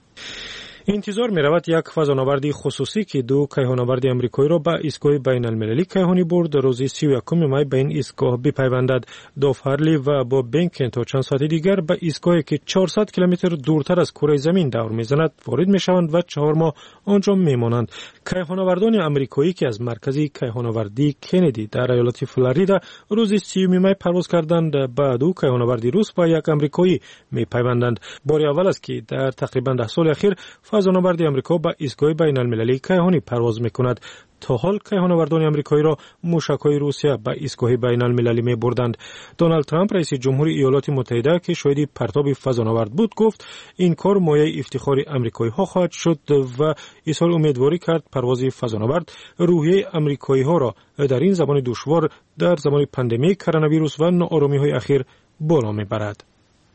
انتظار می‌رود یک فضانورد خصوصی که دو کیهان‌آورد آمریکایی را به ایستگاه بین‌المللی کیهانی برد روز سی و یکم می به این ایستگاه بپیوندد. داف هرلی و با بنکن تا چند ساعت دیگر به ایستگاهی که چهارصد کیلومتر دورتر از کره زمین دور می‌زند وارد می‌شوند و چهار ماه آنجا می‌مانند. کیهان‌آوردان آمریکایی که از مرکز کیهان‌آوردی کندی در ایالت فلوریدا روز سی می پرواز کردند، بعد دو کیهان‌آورد روس با یک آمریکایی می‌پیوندند. بار اول است که در تقریباً ده سال اخیر فضانورد آمریکا به ایستگاه بین‌المللی کیهانی پرواز می‌کند. تا حال کیهان‌آوردان آمریکایی را موشک‌های روسیه به ایستگاه بین‌المللی می‌بردند. دونالد ترامپ رئیس جمهوری ایالات متحده که شاهد پرتاب فضانورد بود گفت این کار مایه افتخار آمریکایی‌ها خواهد شد و اظهار امیدواری کرد پرواز فضانورد روحیه آمریکایی‌ها را در این زمان دشوار در زمان پاندمی کرونا ویروس و ناآرامی‌های اخیر بالا می‌برد.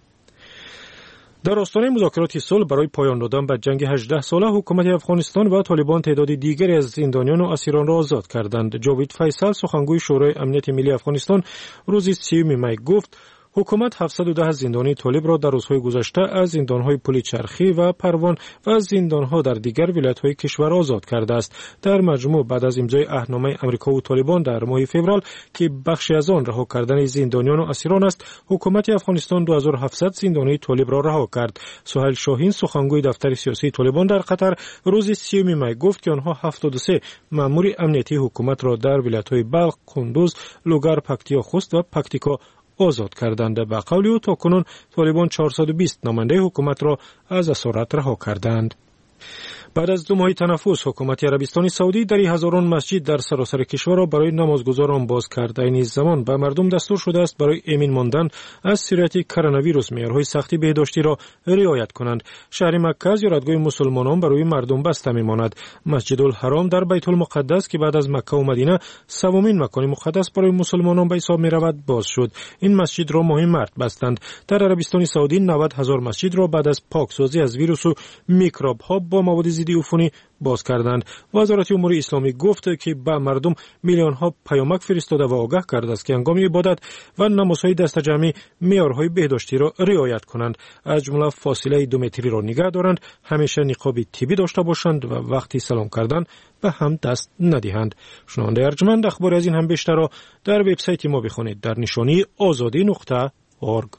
در آستانه مذاکرات صلح برای پایان دادن به جنگ هجده ساله حکومت افغانستان و طالبان تعداد دیگری از زندانیان و اسیران را آزاد کردند. جاوید فیصل سخنگوی شورای امنیت ملی افغانستان روز سی می گفت حکومت هفتصد و ده زندانی طالب را در روزهای گذشته از زندانهای پل چرخی و پروان و از زندانها در دیگر ولایت‌های کشور آزاد کرده است. در مجموع بعد از امضای عهدنامه آمریکا و طالبان در ماه فوریه که بخشی از آن رها کردن زندانیان و اسیران است، حکومت افغانستان دو هزار و هفتصد زندانی طالب را رها کرد. سهیل شاهین سخنگوی دفتر سیاسی طالبان در قطر روز سی می گفت که آنها هفتاد و سه مأمور امنیتی حکومت را در ولایت‌های بلخ، کندوز، لوگر، پکتیا، خوست و پکتیکا آزاد کردند. به قول او تاکنون طالبان چهارصد و بیست نماینده حکومت را از اسارت رها کردند. بعد از دو ماه تنفس، حکومت عربستان سعودی در هزاران مسجد در سراسر کشور را برای نمازگزاران باز کرد. این زمان به مردم دستور شده است برای امین ماندن از سیرت کرونا ویروس معیارهای سختی بهداشتی را رعایت کنند. شهر مکه زیارتگاه مسلمانان برای مردم بسته میماند. مسجد الحرام در بیت المقدس که بعد از مکه و مدینه سومین مکان مقدس برای مسلمانان به حساب می رود باز شد. این مسجد را ماه مارس بستند. در عربستان سعودی نود هزار مسجد را بعد از پاکسازی از ویروس و میکروب ها با مواد ضد عفونی باز کردند. وزارت امور اسلامی گفت که به مردم میلیون ها پیامک فرستاده و آگاه کرده است که هنگام عبادت و نمازهای دست جمعی معیارهای بهداشتی را رعایت کنند. از جمله فاصله دو متری را نگه دارند، همیشه نقاب طبی داشته باشند و وقتی سلام کردن به هم دست ندهند. شنونده ارجمند، اخبار از این هم بیشتر را در وبسایت ما بخوانید در نشانی آزادی نقطه اورگ.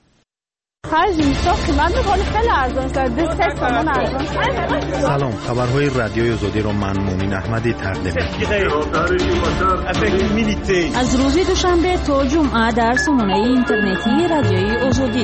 سلام، خبرهای رادیوی آزادی را من مومن احمدی تقدیم می‌کنم. از روز دوشنبه تا جمعه در سامانه اینترنتی رادیوی آزادی.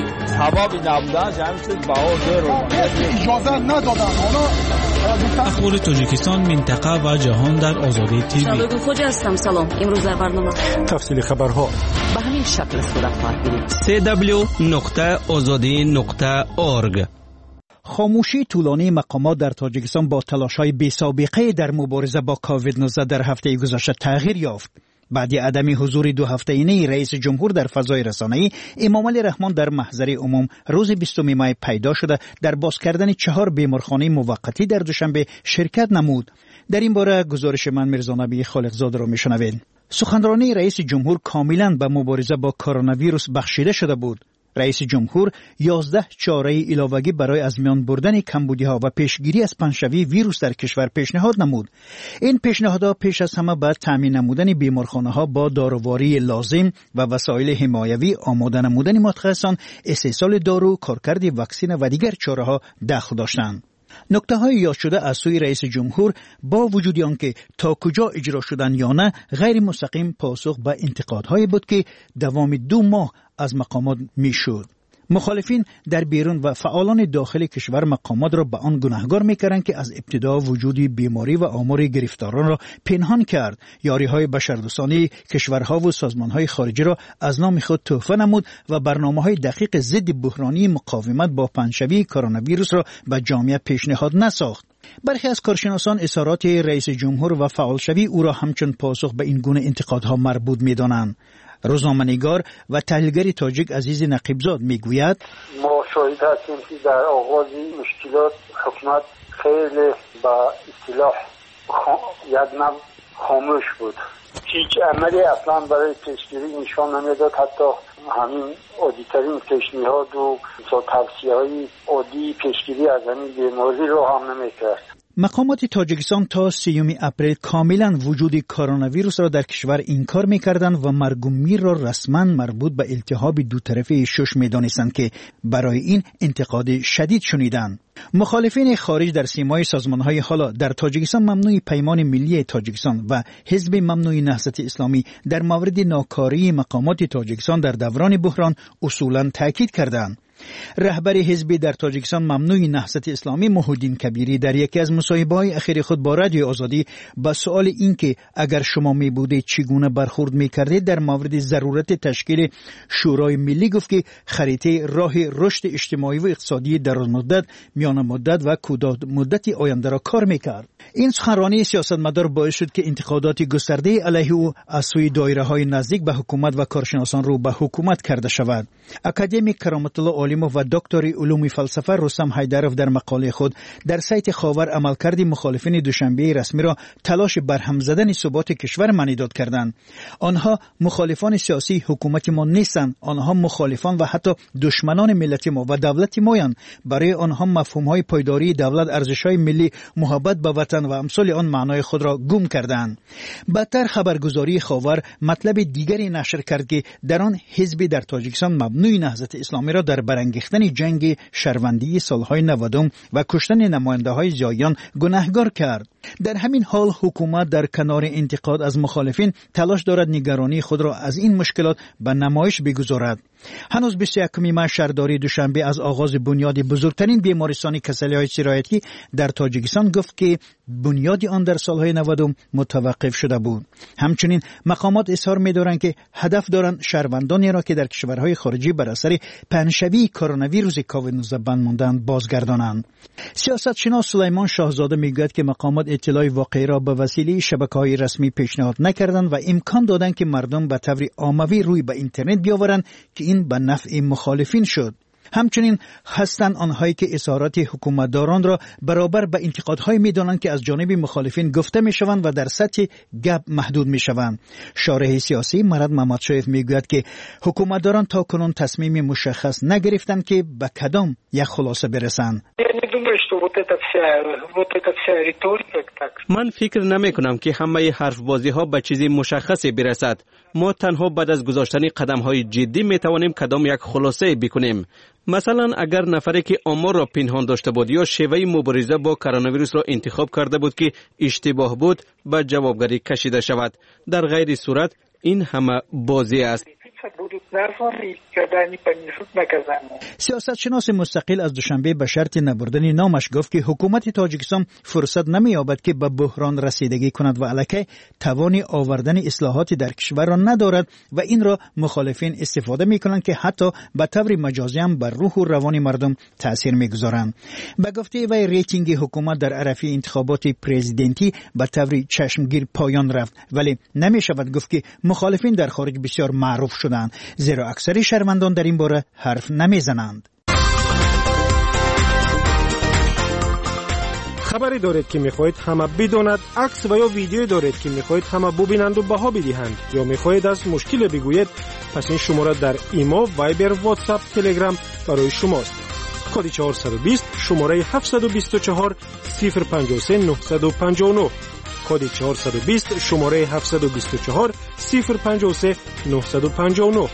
اجازه ندادن اخبار تاجیکستان، منطقه و جهان در آزادی تیوی. شبکه خوج هستم. سلام، امروز در برنامه تفصیل خبرها به همین شکل صورت خواهد گرفت. سی دبلیو نقطه آزادی نقطه اورگ. خاموشی طولانی مقامات در تاجیکستان با تلاش‌های بی‌سابقه در مبارزه با کووید نوزده در هفته گذشته تغییر یافت. بعد عدم حضور دو هفته‌ای رئیس جمهور در فضای رسانه‌ای، امامعلی رحمان در محضر عموم روز بیستم می پیدا شده در باز کردن چهار بیمارخانه موقتی در دوشنبه شرکت نمود. در این باره گزارش من میرزا نبی خالقزاده را میشنوید. سخنرانی رئیس جمهور کاملا به مبارزه با کرونا ویروس بخشیده شده بود. رئیس جمهور یازده چاره علاوگی برای از میان بردن کمبودی‌ها و پیشگیری از پنجشوی ویروس در کشور پیشنهاد نمود. این پیشنهادها پیش از همه به تامین نمودن بیمارخانه‌ها با داروواری لازم و وسایل حمایوی، آماده نمودن متخصصان، استحصال دارو، کارکرد واکسن و دیگر چاره‌ها دخل داشتند. نکته های یاد شده از سوی رئیس جمهور با وجود آنکه تا کجا اجرا شدن یا نه غیر مستقیم پاسخ به انتقادهایی بود که دوام دو ماه از مقامات میشد. مخالفین در بیرون و فعالان داخل کشور مقامات را به آن گناهکار می‌کردند که از ابتدا وجود بیماری و آمار گرفتاران را پنهان کرد. یاری‌های بشردوستانه کشورها و سازمان‌های خارجی را از نام خود تحفه نمود و برنامه‌های دقیق ضد بحرانی مقاومت با پنجشوی کرونا ویروس را به جامعه پیشنهاد نساخت. برخی از کارشناسان اظهارات رئیس جمهور و فعالشوی او را همچون پاسخ به این گونه انتقادها مربوط می‌دانند. روزنامه‌نگار و تحلیلگر تاجیک عزیز نقیبزاد میگوید ما شاهد هستیم که در آغاز مشکلات حکومت خیلی با اصطلاح یک نوع خاموش بود. هیچ عملی اصلا برای پیشگیری نشان نمیداد. حتی همین عادی‌ترین پیشنهاد و توصیه‌های عادی پیشگیری از همین بیماری رو هم نمی‌کرد. مقامات تاجیکستان تا سیوم اپریل کاملا وجود کرونا ویروس را در کشور انکار می‌کردند و مرگ و میر را رسما مربوط به التهاب دو طرفه شش می‌دانستند که برای این انتقاد شدید شنیدند. مخالفین خارج در سیمای سازمان‌های حالا در تاجیکستان ممنوع پیمان ملی تاجیکستان و حزب ممنوع نهضت اسلامی در مورد ناکاری مقامات تاجیکستان در دوران بحران اصولاً تاکید کردند. رهبر حزب در تاجیکستان ممنوع نهضت اسلامی محی‌الدین کبیری در یکی از مصاحبه‌های اخیر خود با رادیو آزادی با سوال اینکه اگر شما می‌بودید چگونه برخورد می‌کردید در مورد ضرورت تشکیل شورای ملی گفت که خریطه راه رشد اجتماعی و اقتصادی درازمدت، میانه مدت و کوتاه مدت آینده را کار می‌کرد. این سخنرانی سیاستمدار باعث شد که انتقادات گسترده علیه او از سوی دایره‌های نزدیک به حکومت و کارشناسان رو به حکومت کرده شود. اکادمیک کرامت الله عالموف و دکتر علوم فلسفه رستم حیدروف در مقاله خود در سایت خاور عملکرد مخالفین دوشنبه رسمی را تلاش برهم زدن ثبات کشور معنیداد کردند. آنها مخالفان سیاسی حکومت ما نیستند، آنها مخالفان و حتی دشمنان ملت ما و دولت مایند. برای آنها مفهوم‌های پایداری دولت، ارزش‌های ملی، محبت به وطن و امثال آن معنای خود را گم کردند. بدتر خبرگزاری خاور مطلب دیگری نشر کرد که در آن حزب در تاجیکستان ممنوع نهضت اسلامی را در برانگیختن جنگ شهروندی سالهای نودم و کشتن نماینده‌های زایان گناهکار کرد. در همین حال حکومت در کنار انتقاد از مخالفین تلاش دارد نگرانی خود را از این مشکلات به نمایش بگذارد. هنوز بیست و یکم ماه شهرداری دوشنبه از آغاز بنیاد بزرگترین بیمارستان کسلی‌های سرایتی در تاجیکستان گفت که بنیاد آن در سالهای نود متوقف شده بود. همچنین مقامات اظهار می‌دارند که هدف دارند شهروندانی را که در کشورهای خارجی بر اثر پنه‌شوی کرونا ویروس کووید نوزده بند ماندند بازگردانند. سیاستشناس سلیمان شاهزاده میگوید که مقامات اطلاع واقعی را به وسیله شبکه‌های رسمی پیشنهاد نکردند و امکان دادند که مردم به طور عمومی روی به اینترنت بیاورند که این به نفع مخالفین شد. همچنین هستند آنهایی که اظهارات حکومتداران را برابر به انتقادهای می‌دانند که از جانب مخالفین گفته می‌شوند و در سطح گپ محدود می‌شوند. شارح سیاسی مراد محمد شریف میگوید که حکومتداران تا کنون تصمیم مشخص نگرفتند که به کدام یک خلاصه برسند. من فکر نمی کنم که همه حرف بازی ها به چیزی مشخصی برسد. ما تنها بعد از گذاشتن قدم های جدی می توانیم کدام یک خلاصه بکنیم. مثلا اگر نفری که آمار را پنهان داشته بود یا شیوه مبارزه با کرونا ویروس را انتخاب کرده بود که اشتباه بود به جوابگری کشیده شود. در غیر صورت این همه بازی است. سیاستشناس مستقل از دوشنبه به شرط نبردن نامش گفت که حکومت تاجیکستان فرصت نمی‌یابد که به بحران رسیدگی کند و الکی توان آوردن اصلاحات در کشور را ندارد و این را مخالفین استفاده می‌کنند که حتی به طور مجازی هم بر روح و روان مردم تأثیر می‌گذارند. به گفته وی ریتینگ حکومت در عرصه انتخابات پرزیدنتی به طور چشمگیر پایان رفت، ولی نمی‌شود گفت که مخالفین در خارج بسیار معروف شدند، زیرا اکثر شهروندان در این باره حرف نمیزنند. خبری دارید که میخواهید همه بداند، عکس و یا ویدیو دارید که میخواهید همه ببینند و بها بدهند، یا میخواهید از مشکل بگویید، پس این شماره در ایما، وایبر، واتساپ، تلگرام برای شماست. کد چهارصد و بیست شماره هفتصد و بیست و چهار صفر پنجاه و سه نهصد و پنجاه و نه. کد چهارصد و بیست شماره هفتصد و بیست و چهار صفر پنجاه و سه نهصد و پنجاه و نه.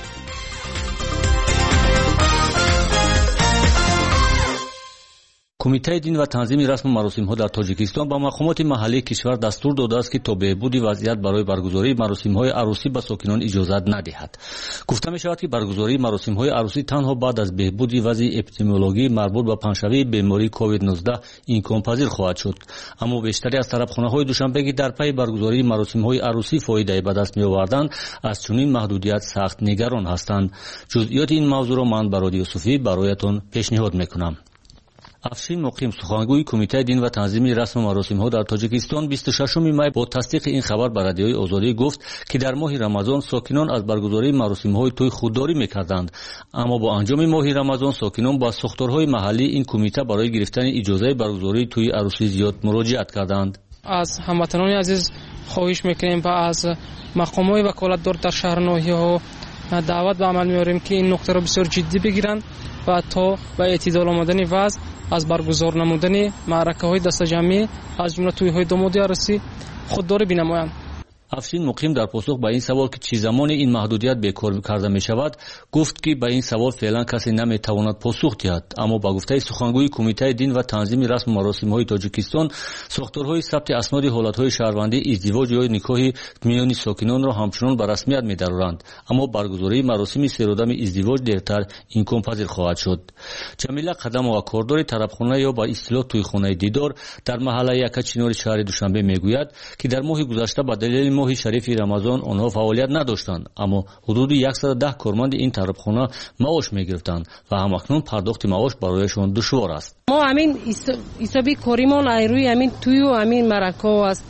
کمیته دین و تنظیم رسم و مراسم‌ها در تاجیکستان با مقامات محلی کشور دستور داده است که تا بهبود وضعیت برای برگزاری مراسم‌های عروسی به ساکنان اجازت ندهد. گفته می‌شود که برگزاری مراسم‌های عروسی تنها بعد از بهبود وضع اپیدمیولوژی مربوط به پنه‌شوی بیماری کووید نوزده امکان‌پذیر خواهد شد. اما بیشتری از طرفخانه‌های دوشنبه که در پی برگزاری مراسم‌های عروسی فایده به دست می‌آوردند از چنین محدودیت سخت نگران هستند. جزئیات این موضوع را من برای یوسفی برایتان پیشنهاد می‌کنم. افشین مقیم سخنگوی کمیته دین و تنظیم رسم و مراسم‌ها در تاجیکستان بیست و ششم می با تصدیق این خبر به رادیوی آزادی گفت که در ماه رمضان ساکنان از برگزاری مراسم‌های توی خودداری می‌کردند، اما با انجام ماه رمضان ساکنان با ساختارهای محلی این کمیته برای گرفتن اجازه برگزاری توی عروسی زیاد مراجعت کردند. از هموطنان عزیز خواهش می‌کنیم و از مقامات وکالتدار در شهر ناحیه‌ها دعوت به عمل می‌آوریم که این نکته را بسیار جدی بگیرند و تا به اعتدال آمدن وضع از برگزار نمودن معرکه‌های دست جمعی از جمله توی‌های دامادی عروسی خودداری بنمایند. افشین مقیم در پاسخ به این سوال که چه زمان این محدودیت بیکار کرده می شود گفت که به این سوال فعلا کسی نمی تواند پاسخ دهد، اما با گفته سخنگوی کمیته دین و تنظیم رسم و مراسم‌های تاجیکستان ساختارهای ثبت اسناد حالت‌های شهروندی ازدواج یا نکاح میان ساکنان را همچنان به رسمیت می‌دارند، اما برگزاری مراسم سرودم ازدواج دیرتر امکان پذیر خواهد شد. جمیله قدم و کاردار طرفخانه یا با اصطلاح تویخانه دیدار در محله یکچینار شهر دوشنبه میگوید که در ماه گذشته با دلیل ماه شریف رمضان آنها فعالیت نداشتند، اما حدود صد و ده کارمند این طرفخانه معاش میگرفتند و همکنون پرداخت معاش برایشان دشوار است. ما همین حسابی کاریمان روی همین توی و همین مرکا است،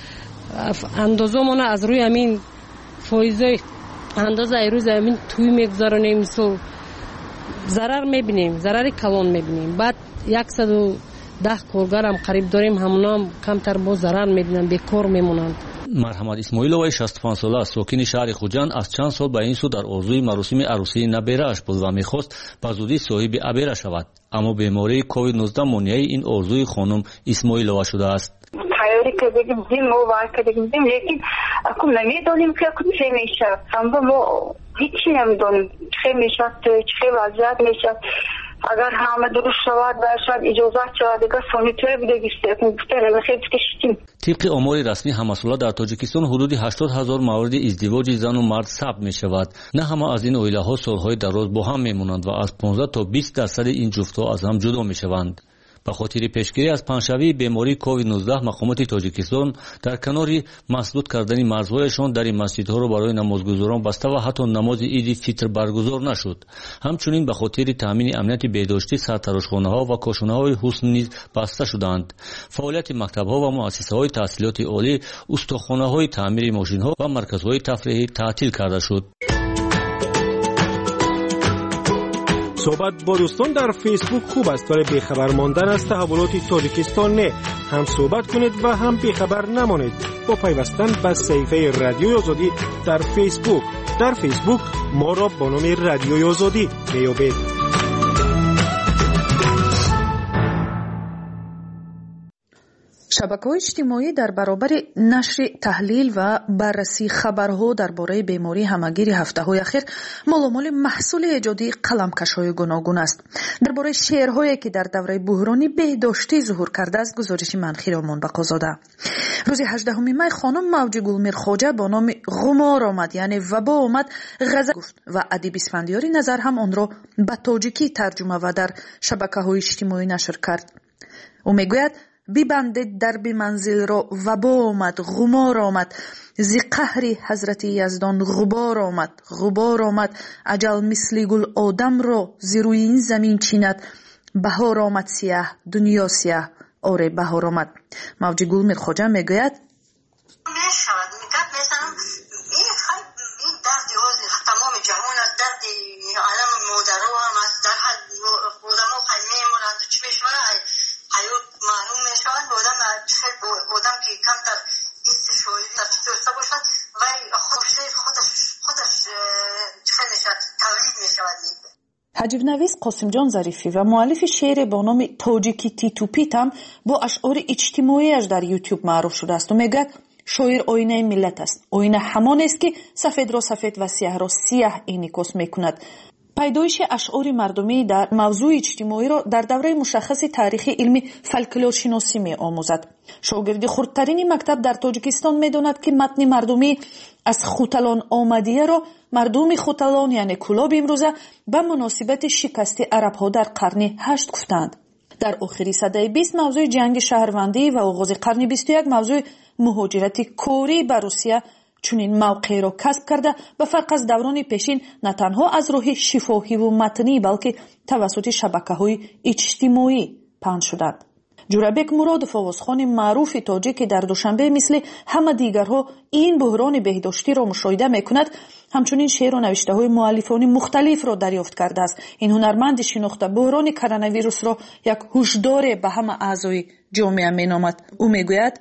اندازه‌مون از روی همین فایزه اندازه ایروز همین توی میگذارونیم، مثل ضرر میبینیم، ضرر کلان میبینیم. بعد صد و ده کارگر هم قریب داریم، همونا هم کمتر با ضرر میبینن، بیکار میمونند. مرحمت اسماعیلوی شصت و پنج ساله ساکن شهر خوجند از چند سال به این سو در آرزوی مراسم عروسی نبیره‌اش بود و میخواست به زودی صاحب عبیره شود، اما بیماری کووید نوزده مانع این آرزوی خانم اسماعیلوی شده است. تیاری که بگیم دیم و وای که بگیم دیم، لیکن اکم نمیدونیم که اکم چه میشه، هم ما هیچی نمیدونیم چه میشه، چه وضعیت میشه. اگر همه درست شود و شاید اجازت شود دیگه سانیتور بده گفتن خیلی کشتیم. طبق آمار رسمی همسالات در تاجیکستان حدود هشتاد هزار مورد ازدواج زن و مرد ثبت می شود. نه همه از این اویله ها سالهای دراز با هم می مونند و از پانزده تا بیست درصد این جفت‌ها از هم جدا می شوند. به خاطر پیشگیری از پنجشنبه بیماری کووید نوزده مقامات تاجیکستان در کنار مسدود کردن مرزهایشان در این مسجدها را برای نمازگزاران بسته و حتی نماز عید فطر برگزار نشد. همچنین به خاطر تامین امنیت بهداشتی سرتراشخانه‌ها و کاشانه‌های حسن نیز بسته شدند. فعالیت مکتب‌ها و مؤسسه‌های تحصیلات عالی، استخوان‌های تعمیر ماشین‌ها و مرکزهای تفریحی تعطیل کرده شد. صحبت با دوستان در فیسبوک خوب است ولی بیخبر ماندن از تحولات تاجیکستان نه. هم صحبت کنید و هم بیخبر نمانید با پیوستن به صفحه رادیوی آزادی در فیسبوک. در فیسبوک ما را با نام رادیوی آزادی بیابید. шабакаҳои иҷтимоӣ дар баробари нашри таҳлил ва баррасии хабарҳо дар бораи бемории ҳамагири ҳафтаҳои ахир моломоли маҳсули эҷоди қаламкашҳои гуногун аст. дар бораи шеърҳое ки дар давраи буҳрони беҳдоштӣ зуҳур кардааст гузориши манхиро монбақозода. рӯзи ҳаждаҳуми май хонум мавҷи гулмирхоҷа бо номи ғумор омад яъне вабо омад ғазал гуфт ва адиби исфандиёри назар ҳам онро ба тоҷикӣ тарҷума ва дар шабакаҳои иҷтимоӣ нашр кард. ӯ мегӯяд бибандед дарби манзилро вабо омад, ғумор омад, зи қаҳри ҳазрати яздон ғубор омад, ғубор омад, аҷал мисли гул одамро зи рӯи ин замин чинад, баҳор омад сияҳ, дунё сияҳ, оре баҳор омад. мавҷи гул мирхоҷа мегӯяд мешавад мегӯяд месанам ин ин дарди ҳозир тамоми ҷаҳон аст, дарди алами модаро ҳам аст, дар одамо хай мемонанд чӣ мешавад ҳаёт маълум мешавад ба одам одам ки камтар ҳисси шоирӣ дошта бошад вай худаш худаш чӣ мешавад тавлид мешавад. ҳаҷибнавис қосимҷон зарифӣ ва муаллифи шеъре бо номи тоҷики титупит ҳам бо ашъори иҷтимоияш дар ютуб маъруф шудааст. ӯ мегӯяд шоир оинаи миллат аст. оина ҳамонест ки сафедро сафед ва сияҳро сияҳ инъикос мекунад. пайдоиши ашъори мардумӣ дар мавзӯи иҷтимоиро дар давраи мушаххаси таърихи илми фольклоршиносӣ меомӯзад. шогирди хурдтарини мактаб дар тоҷикистон медонад ки матни мардумӣ аз хуталон омадияро мардуми хуталон яъне кӯлоби имрӯза ба муносибати шикасти арабҳо дар қарни ҳашт гуфтаанд. дар охири садаи бист мавзӯи ҷанги шаҳрвандӣ ва оғози қарни бисту як мавзӯи муҳоҷирати корӣ ба русия чунин мавқеъро касб карда ба фарқ аз даврони пешин на танҳо аз роҳи шифоҳиву матнӣ балки тавассути шабакаҳои иҷтимоӣ паҳн шуданд. ҷурабек муродов овозхони маъруфи тоҷик ки дар душанбе мисли ҳама дигарҳо ин буҳрони беҳдоштиро мушоҳида мекунад ҳамчунин шеъру навиштаҳои муаллифони мухталифро дарёфт кардааст. ин ҳунарманди шинохта буҳрони коронавирусро як ҳушдоре ба ҳама аъзои ҷомеа меномад. ӯ мегӯяд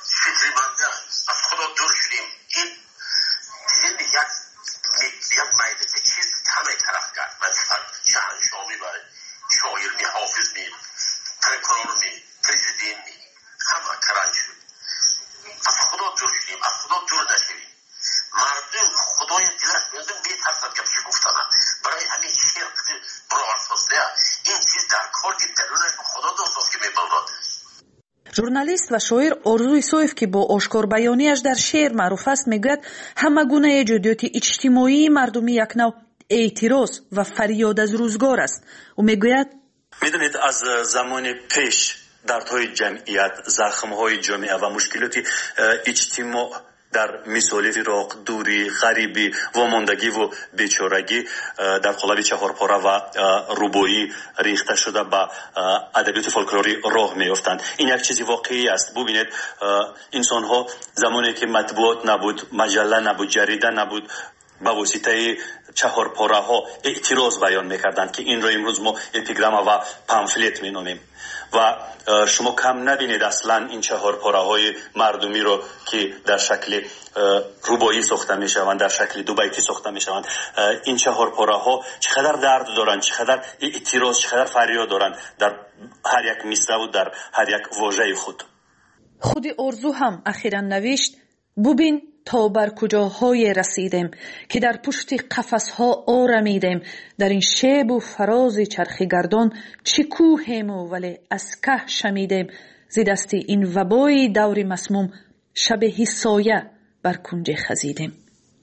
журналист ва шоир орзу исоев ки бо ошкорбаёнияш дар шеър маъруф аст мегӯяд ҳама гуна эҷодиёти иҷтимоии мардумӣ якнав эътироз ва фарёд аз рӯзгор аст. ӯ мегӯяд медонед аз замони пеш дардҳои ҷамъият, захмҳои ҷомеа ва мушкилоти иҷтимоъ дар мисоли фироқ, дурӣ, ғарибӣ, вомондагӣ ва бечорагӣ дар қолаби чаҳорпора ва рубоӣ рехта шуда ба адабиёти фолклорӣ роҳ меёфтанд. ин як чизи воқеӣ аст. бубинед инсонҳо замоне ки матбуот набуд, маҷалла набуд, ҷарида набуд, ба воситаи чаҳорпораҳо эътироз баён мекарданд ки инро имрӯз мо эпиграмма ва памфлет меномем. ва шумо кам набинед аслан ин чаҳорпораҳои мардумиро ки дар шакли рубоӣ сохта мешаванд, дар шакли дубайти сохта мешаванд. ин чаҳорпораҳо чӣ қадар дард доранд, чӣ қадар эътироз, чӣ қадар фарёд доранд дар ҳар як мисраву дар ҳар як вожаи худ. худи орзу ҳам ахиран навишт ببین تا بر کجاهای رسیدیم که در پشت قفسها آرمیدیم. در این شیب و فراز چرخ گردان چه کوهیم و ولی از که شمیدیم. ز دست این وبای دور مسموم شبیه سایه بر کنج خزیدیم.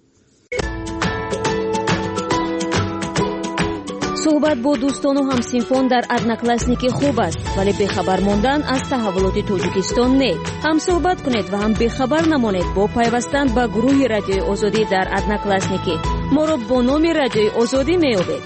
صحبت با دوستان و همسینفان در ادناکلاسنیکی خوب است، ولی بخبر موندن از تحولات تاجیکستان نه. هم صحبت کنید و هم بخبر نمانید با پیوستن به گروه رادیوی آزادی در ادناکلاسنیکی. ما را با نام رادیوی آزادی میابید.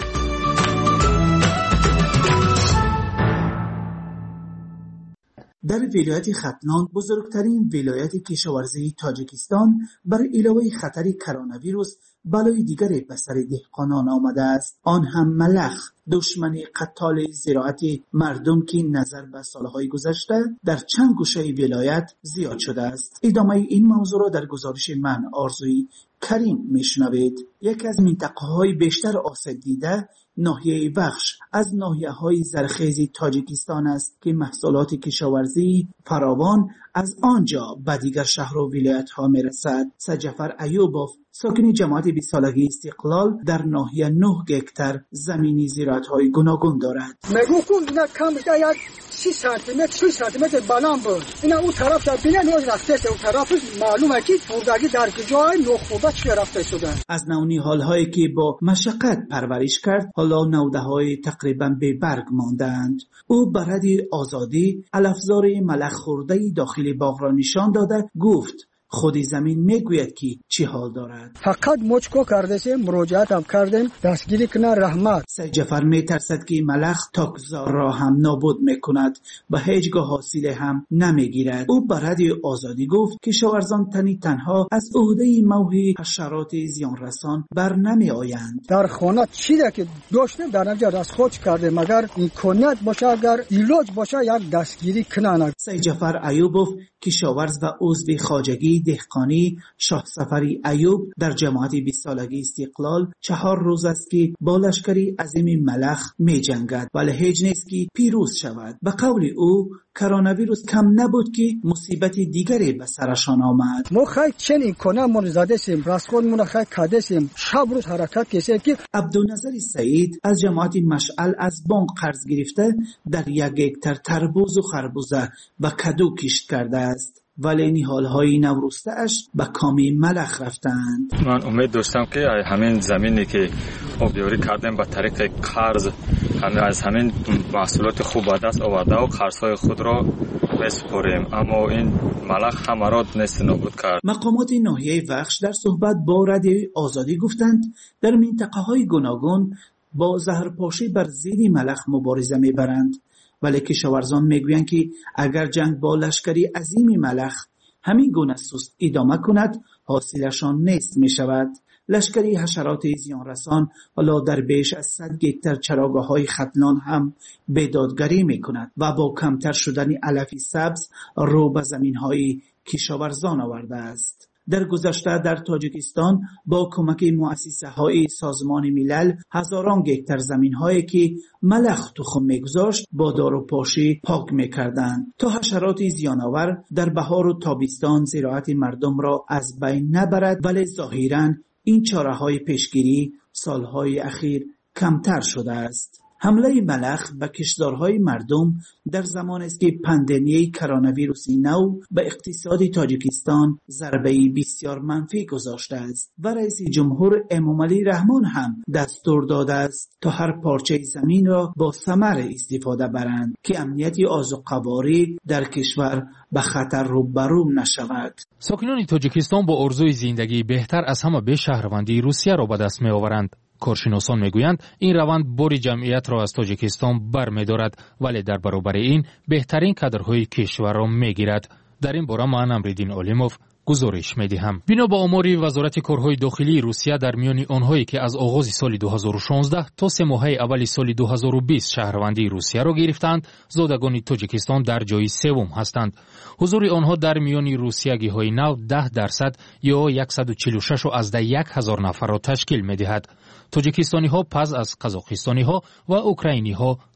در ولایت ختلان، بزرگترین ولایت کشاورزی تاجیکستان، بر علاوه خطر کرونا ویروس بلای دیگری به سر دهقانان آمده است، آن هم ملخ، دشمن قتال زراعت مردم که نظر به سالهای گذشته در چند گوشه ولایت زیاد شده است. ادامه این موضوع را در گزارش من آرزوی کریم میشنوید. یک از منطقه‌های بیشتر آسیب دیده ناحیه بخش از ناحیه‌های زرخیز تاجیکستان است که محصولات کشاورزی فراوان از آنجا به دیگر شهر و ولایت‌ها میرسد. سجفر ایوبوف، ساکن جماعت بیست سالگی استقلال، در ناحیه نه هکتار زمینی زراعت‌های گوناگون دارد. میگو کن کم بیشتر یک سی سانتی متر سی سانتی متر بالام بود. اینا اون طرف در بین نوز رفته است. اون طرف معلومه که بردگی در جای نخوبه چی رفته شده. از نونی حال‌هایی که با مشقت پرورش کرد، حالا نوده‌های تقریباً به برگ ماندند. او برای آزادی الافزار ملخ خورده داخل باغ را نشان داده گفت خودی زمین میگوید که چی حال دارد. فقط مچکو کردیم، مراجعت هم کردیم، دستگیری کنه رحمت. سجفر میترسد که ملخ تاکزار را هم نابود میکند و هیچگاه حاصل هم نمیگیرد. او برای آزادی گفت که کشاورزان تنی تنها از عهده موهی حشرات زیان رسان بر نمی آیند. در خانه چیزی که داشتیم در نتیجه رسخوچ کردیم، مگر امکانیت باشه، اگر ایلاج باشه یک دستگیری کنند. سجفر ایوبوف کشاورز و عضو خواجگی دهقانی شاه سفری ایوب در جماعت بیست سالگی استقلال چهار روز است که با لشکری عظیم ملخ می جنگد، ولی هیچ نیست که پیروز شود. به قول او کرونا ویروس کم نبود که مصیبت دیگری به سرشان آمد. ما خیلی چنین کنه من زده سیم راسخون من خیلی کده سیم شب روز حرکت کشه که عبدالنظر سعید از جماعت مشعل از بانک قرض گرفته در یک هکتار تربوز و خربوزه و کدو کشت کرده است، ولی این حالهای نورسته اش به کامی ملخ رفتند. من امید داشتم که همین زمینی که آبیاری کردیم با طریق قرض همه از همین محصولات خوب به دست آورده و قرضهای خود را بسپاریم، اما این ملخ همه را نست نابود کرد. مقامات ناحیه وخش در صحبت با رادیوی آزادی گفتند در منطقه های گوناگون با زهرپاشی بر ضد ملخ مبارزه میبرند، ولی کشاورزان میگویند که اگر جنگ با لشکری عظیم ملخ همین گونه سست ادامه کند حاصلشان نیست می شود. لشکری حشرات زیان رسان حالا در بیش از صد هکتار چراگاه‌های ختلان هم بیدادگری می کند و با کمتر شدن علف سبز رو به زمین‌های کشاورزان آورده است. در گذشته در تاجیکستان با کمک مؤسسه‌های سازمان ملل هزاران هکتار زمین‌هایی که ملخ تخم می‌گذاشت با داروپاشی پاک می‌کردند تا حشرات زیان‌آور در بهار و تابستان زراعت مردم را از بین نبرد، ولی ظاهراً این چاره‌های پیشگیری سالهای اخیر کمتر شده است. حمله ملخ به کشتزارهای مردم در زمانی است که پاندمی کرونا ویروس نو به اقتصاد تاجیکستان ضربه‌ای بسیار منفی گذاشته است و رئیس جمهور امامعلی رحمان هم دستور داده است تا هر پارچه زمین را با ثمر استفاده برند که امنیت آذوقه‌واری در کشور به خطر روبرو نشود. ساکنان تاجیکستان با آرزوی زندگی بهتر از همه به شهروندی روسیه را به دست می‌آورند. کارشناسان میگویند این روند بار جمعیت را از تاجیکستان بر می‌دارد، ولی در برابر این بهترین کادرهای کشور را میگیرد. در این باره من امریدین علیموف گزارش میدهم. بنا به آمار وزارت کارهای داخلی روسیه در میان آنهایی که از آغاز سال دو هزار و شانزده تا سه ماه اول سال دو هزار و بیست شهروندی روسیه را گرفتند، زادگان تاجیکستان در جای سوم هستند. حضور آنها در میان روسیه‌گی‌های نو ده درصد یا صد و چهل و شش از ده یک هزار نفر را تشکیل می‌دهد. تاجیکستانی‌ها پس از قزاقستانی‌ها و اوکراینی‌ها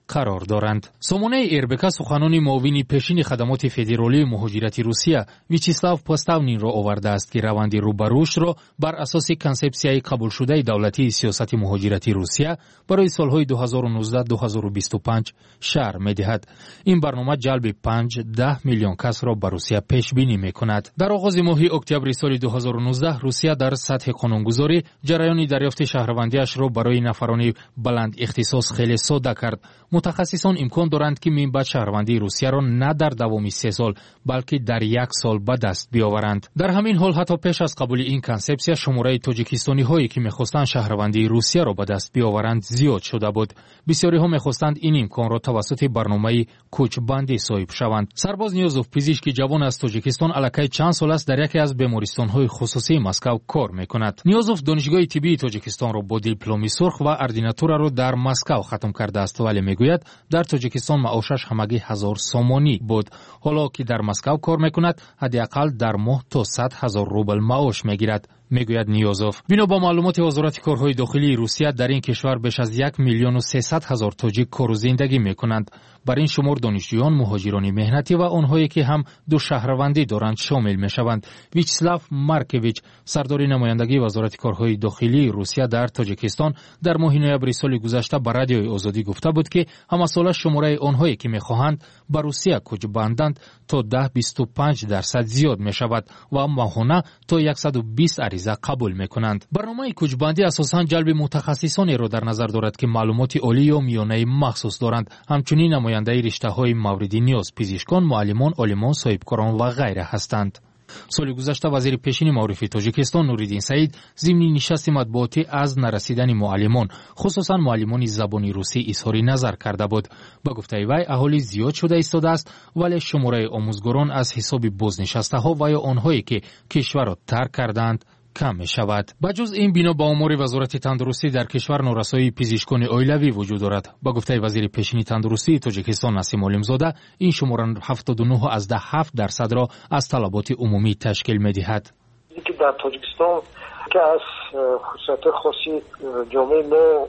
قرار دارند. سامانه ایربکا سخنان معاون پیشین خدمات فدرالی مهاجرتی روسیه ویچیسلاو پاستاونین را آورده است که روند روبروش را بر اساس کنسپسیای قبول شده دولتی سیاست مهاجرتی روسیه برای سالهای دو هزار و نوزده تا دو هزار و بیست و پنج شرح می‌دهد. این برنامه جلب پنج ده میلیون کس را بر روسیه پیش بینی می‌کند. در آغاز ماه اکتبر سال دو هزار و نوزده روسیه در سطح قانونگذاری جریان دریافت شهروندیش را برای نفران بلند اختصاص خیلی ساده کرد. متخصصان امکان دارند که منبع شهروندی روسیه را نه در دوام سه سال بلکه در یک سال به دست بیاورند. در همین حال حتی پیش از قبول این کنسپسیا شماره تاجیکستانی هایی که می‌خواستند شهروندی روسیه را به دست بیاورند زیاد شده بود. بسیاری ها می‌خواستند این امکان را توسط برنامه کوچبندی صاحب شوند. سرباز نیازوف پزشک جوان از تاجیکستان علاقه چند سال است در یکی از بیمارستان‌های خصوصی مسکو کار می‌کند. نیازوف دانشگاه طبی تاجیکستان را با دیپلم سرخ و اردیناتور را در مسکو ختم کرده است ولی میگوید در تاجیکستان معاشش همگی هزار سومانی بود. حالا که در مسکو کار میکند حداقل در ماه تا صد هزار روبل معاش میگیرد. میگوید نیازوف بنا با معلومات وزارت کارهای داخلی روسیه در این کشور بیش از یک میلیون و سیصد هزار تاجیک کار و زندگی میکنند. بر این شمار دانشجویان، مهاجران مهنتی و آنهایی که هم دو شهروندی دارند شامل میشوند. ویچسلاو مارکویچ سردار نمایندگی وزارت کارهای داخلی روسیه در تاجیکستان در ماه نوامبر سال گذشته به رادیوی آزادی گفته بود که همساله شماره آنهایی که میخواهند به روسیه کوچ بندند تا ده تا بیست و پنج درصد زیاد میشود و ماهانه تا صد و بیست عریضه قبول میکنند. برنامه کوچبندی اساساً جلب متخصصانی را در نظر دارد که معلومات عالی و میانه مخصوص دارند. همچنین نماینده رشته های مورد نیاز پزشکان، معلمان، عالمان، صاحبکاران و غیره هستند. سال گذشته وزیر پیشین معارف تاجیکستان نوریدین سعید ضمن نشست مطبوعاتی از نرسیدن معلمان خصوصا معلمان زبان روسی اظهار نظر کرده بود. با گفته وی اهالی زیاد شده ایستاده است ولی شماره آموزگاران از حساب بازنشسته ها و یا آنهایی که کشور را ترک کردند کم می شود. بجز این بنا با امور وزارت تندرستی در کشور نارسایی پزشکان عائلوی وجود دارد. با گفته وزیر پیشین تندرستی تاجیکستان نسیم عالمزاده این شماره هفتاد و نه از ده هفت درصد را از طلبات عمومی تشکیل می دهد. که در تاجیکستان که از خصوصیت خاصی جامعه ما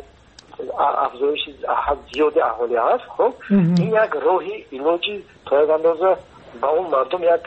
افزایش حد زیاد اهالی هست، خب این یک راهی علاجی تا یک اندازه با اون مردم یک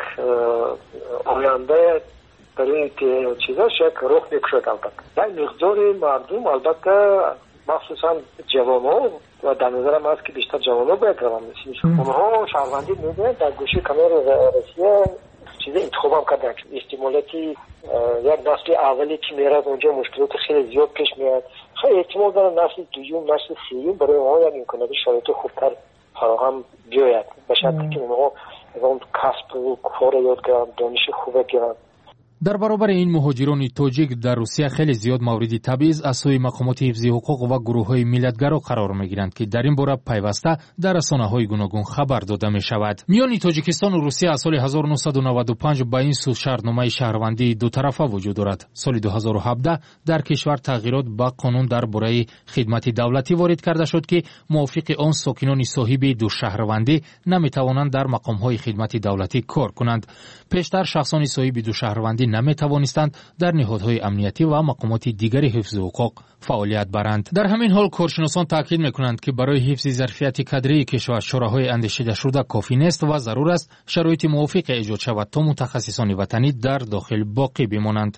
آینده برای چیزاش یک راه بکشد. البته یک مقدار مردم البته مخصوصا جوان ها و در نظرم هست که بیشتر جوان ها باید روان بسید اونها شهروندی میده در گوشه کنار روسیه چیز انتخاب هم کردن. احتمالاتی یک نسل اولی که میرد اونجا مشکلات خیلی زیاد پیش میاد. خیلی احتمال داره نسل دوم نسل سیوم برای اونها یک امکانات شرایط خوبتر فراهم بیاید به شرطی که اونها اون کسب و کار یاد گیرن، دانش خوبه گیرن. در برابر این مهاجران تاجیک در روسیه خیلی زیاد مورد تبعیض از سوی مقامات حفظی حقوق و گروه‌های ملیتگرا قرار می‌گیرند که در این باره پیوسته در رسانه‌های گوناگون خبر داده می‌شود. میان تاجیکستان و روسیه از سال هزار و نهصد و نود و پنج با این سو شرطنامه شهروندی دو طرفه وجود دارد. سال دو هزار و هفده در کشور تغییرات با قانون درباره خدمت دولتی وارد کرده شد که موافق آن ساکنان صاحب دو شهروندی نمی‌توانند در مقام‌های خدمت دولتی کار کنند. پیشتر شخصان صاحب دو شهروندی نمی توانستند در نهادهای امنیتی و مقامات دیگر حفظ حقوق فعالیت برند. در همین حال کارشناسان تاکید میکنند که برای حفظ ظرفیت کادری کشور شوراهای اندیشیده شده کافی نیست و ضرور است شرایط موافق ایجاد شود تا متخصصان وطنی در داخل باقی بمانند.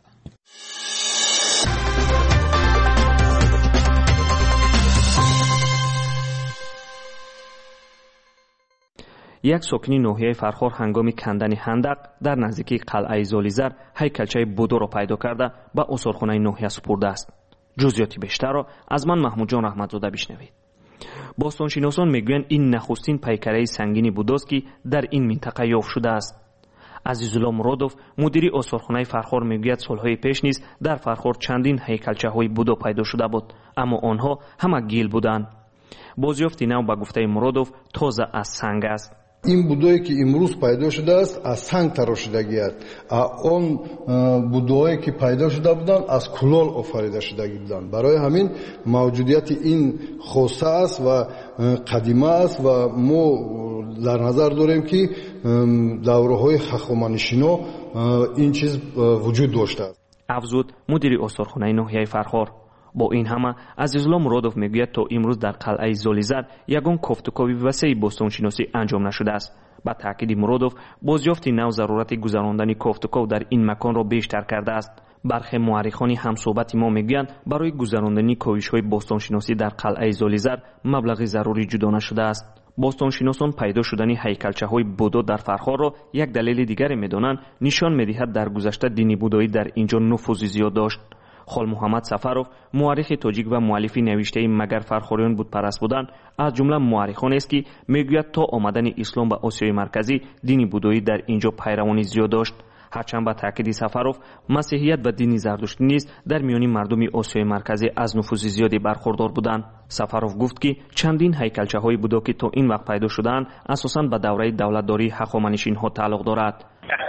یک ساکنی ناحیه فرخار هنگام کندن خندق در نزدیکی قلعه زالیزر هیکلچه بودو را پیدا کرده به آثارخانه ناحیه سپرده است. جزئیات بیشتر را از من محمود جان رحمتزاده بشنوید. باستانشناسان میگویند این نخستین پیکره سنگین بوداست که در این منطقه یافت شده است. عزیزالله مرادوف مدیر آثارخانه فرخار میگوید سالهای پیش نیز در فرخار چندین هیکلچه های بودا پیدا شده بود، اما آنها همه گیل بودند. بازیافت نو به گفته مرادوف تازه از سنگ است. این بودایی که امروز پیدا شده است از سنگ تراشیدگی است. آن بودایی که پیدا شده بودند از کلال آفریده شدگی بودند. برای همین موجودیت این خاصه است و قدیمه است و ما در نظر داریم که دوره‌های هخامنشی‌ها این چیز وجود داشته است. افزود مدیر آثارخانه ناحیه فرخار. با این همه عزیزالله مرادوف میگوید تا امروز در قلعه زالیزر یگان کوفتکوی وسیع بوستانشناسی انجام نشده است. با تاکید مرادوف بازیافت نو ضرورت گذراندن کوفتکو در این مکان را بیشتر کرده است. برخی مورخان همصحبت ما میگویند برای گذراندن کویش‌های بوستانشناسی در قلعه زالیزر مبلغ ضروری جدا نشده است. باستانشناسان پیدا شدن هیکلچه‌های بودا در فرخار را یک دلیل دیگر می‌دانند، نشان می‌دهد در گذشته دین بودایی در اینجا نفوذ زیاد داشت. خال محمد سفروف مورخ تاجیک و مؤلف نوشته مگر فرخاریان بودپرست بودند، از جمله مورخان است که میگوید تا آمدن اسلام به آسیای مرکزی دین بودایی در اینجا پیروانی زیاد داشت. هرچند با تاکید سفروف مسیحیت و دین زردشتی نیز در میان مردم آسیای مرکزی از نفوذ زیادی برخوردار بودند. سفروف گفت که چندین هیکلچه‌های بودا که تا این وقت پیدا شدند اساساً به دوره دولتداری هخامنشی‌ها تعلق دارد.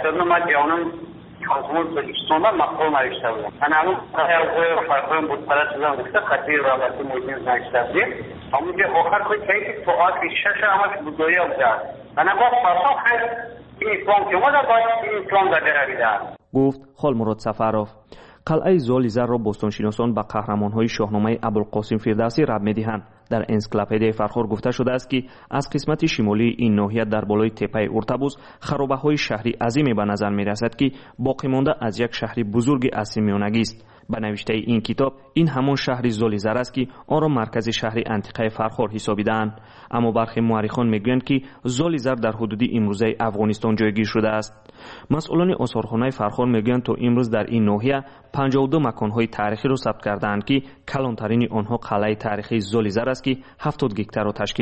حکومت بلوچستان و مقام نوشته بودم. انا همون قرار فرقان بود پرست بودم گفته خطیر رابطه موجود نوشته بودیم. همون که آخر خود که تو آتی شش همش بودایی هم داد. انا با فرقان خیلی این اسلام که ما در باید این اسلام در دراویده. گفت خال مراد سفروف. قلعه زالیزر را باستانشناسان به قهرمان‌های شاهنامه ابوالقاسم فردوسی ربط می‌دهند. در انسیکلوپدیای فرخار گفته شده است که از قسمت شمالی این ناحیه در بالای تپه ارتبوز خرابه‌های شهری عظیمی به نظر می‌رسد که باقی مانده از یک شهر بزرگ اسیمیانگی است. به نوشته این کتاب این همان شهر زالیزر است که آن را مرکز شهر انتیقه فرخار حسابیدند. اما برخی مورخان میگویند که زالیزر در حدود امروزه افغانستان جایگیر شده است. مسئولان آثارخانه فرخار میگویند تا امروز در این ناحیه پنجاه و دو مکان‌های تاریخی را ثبت کرده‌اند که کلانترین آنها قلعه تاریخی زالیزر است که هفتاد گکتار را تشکیل